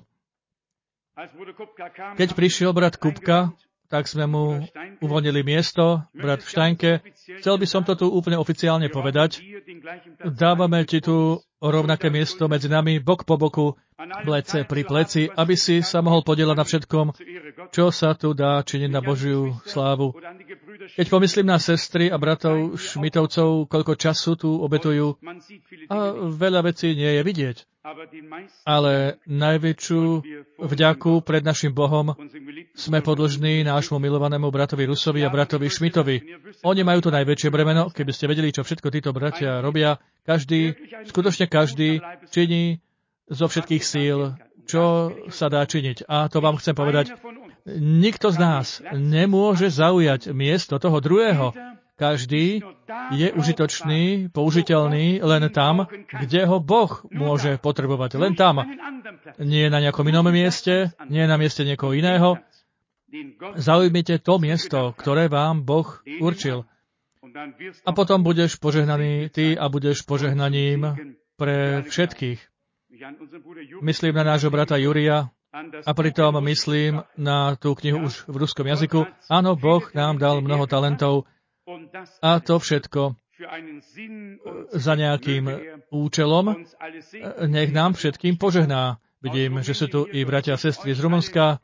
Speaker 2: Keď prišiel brat Kupka, tak sme mu uvoľnili miesto, brat v Štajnke. Chcel by som to tu úplne oficiálne povedať. Dávame ti tu rovnaké miesto medzi nami, bok po boku, plece pri pleci, aby si sa mohol podieľať na všetkom, čo sa tu dá činiť na Božiu slávu. Keď pomyslím na sestry a bratov Šmitovcov, koľko času tu obetujú, a veľa vecí nie je vidieť. Ale najväčšiu vďaku pred našim Bohom sme podĺžní nášmu milovanému bratovi Rusovi a bratovi Šmitovi. Oni majú to najväčšie bremeno, keby ste vedeli, čo všetko títo bratia robia. Každý, skutočne každý činí zo všetkých síl, čo sa dá činiť. A to vám chcem povedať, nikto z nás nemôže zaujať miesto toho druhého. Každý je užitočný, použiteľný len tam, kde ho Boh môže potrebovať. Len tam. Nie na nejakom inom mieste, nie na mieste niekoho iného. Zaujmite to miesto, ktoré vám Boh určil. A potom budeš požehnaný ty a budeš požehnaním pre všetkých. Myslím na nášho brata Júria a pritom myslím na tú knihu už v ruskom jazyku. Áno, Boh nám dal mnoho talentov, a to všetko za nejakým účelom. Nech nám všetkým požehná. Vidím, že sú tu i bratia a sestry z Rumunska.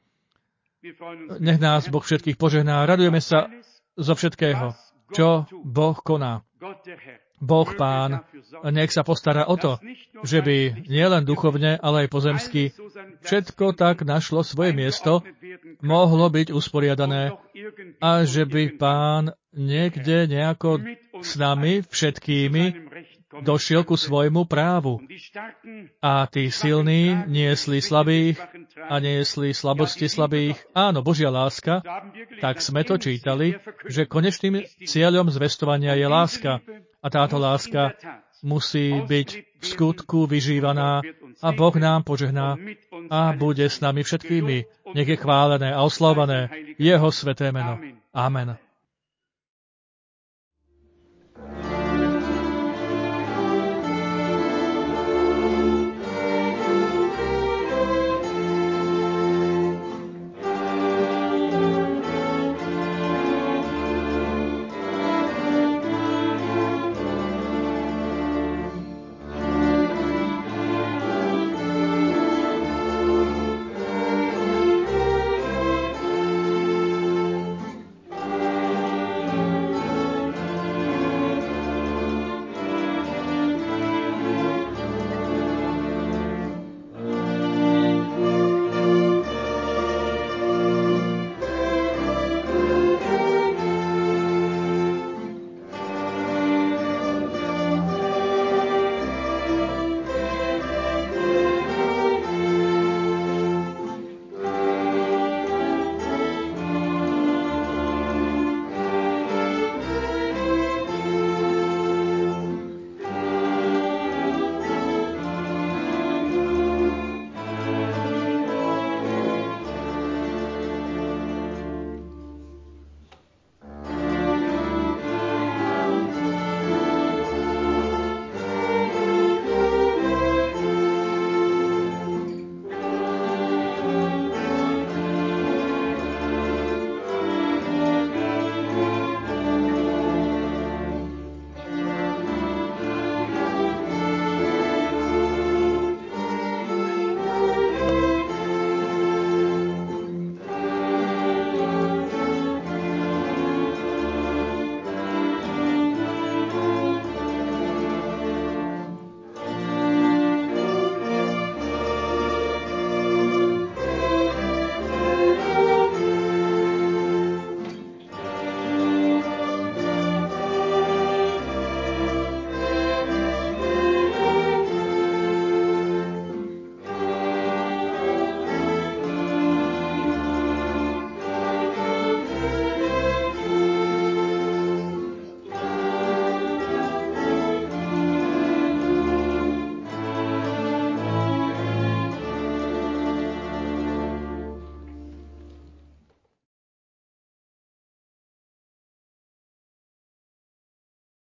Speaker 2: Nech nás Boh všetkých požehná. Radujeme sa zo všetkého, čo Boh koná. Boh Pán, nech sa postará o to, že by nielen duchovne, ale aj pozemsky všetko tak našlo svoje miesto, mohlo byť usporiadané a že by Pán niekde nejako s nami všetkými došiel ku svojmu právu. A tí silní niesli slabých a niesli slabosti slabých. Áno, Božia láska, tak sme to čítali, že konečným cieľom zvestovania je láska. A táto láska musí byť v skutku vyžívaná a Boh nám požehná a bude s nami všetkými. Nech je chválené a oslávané jeho sväté meno. Amen.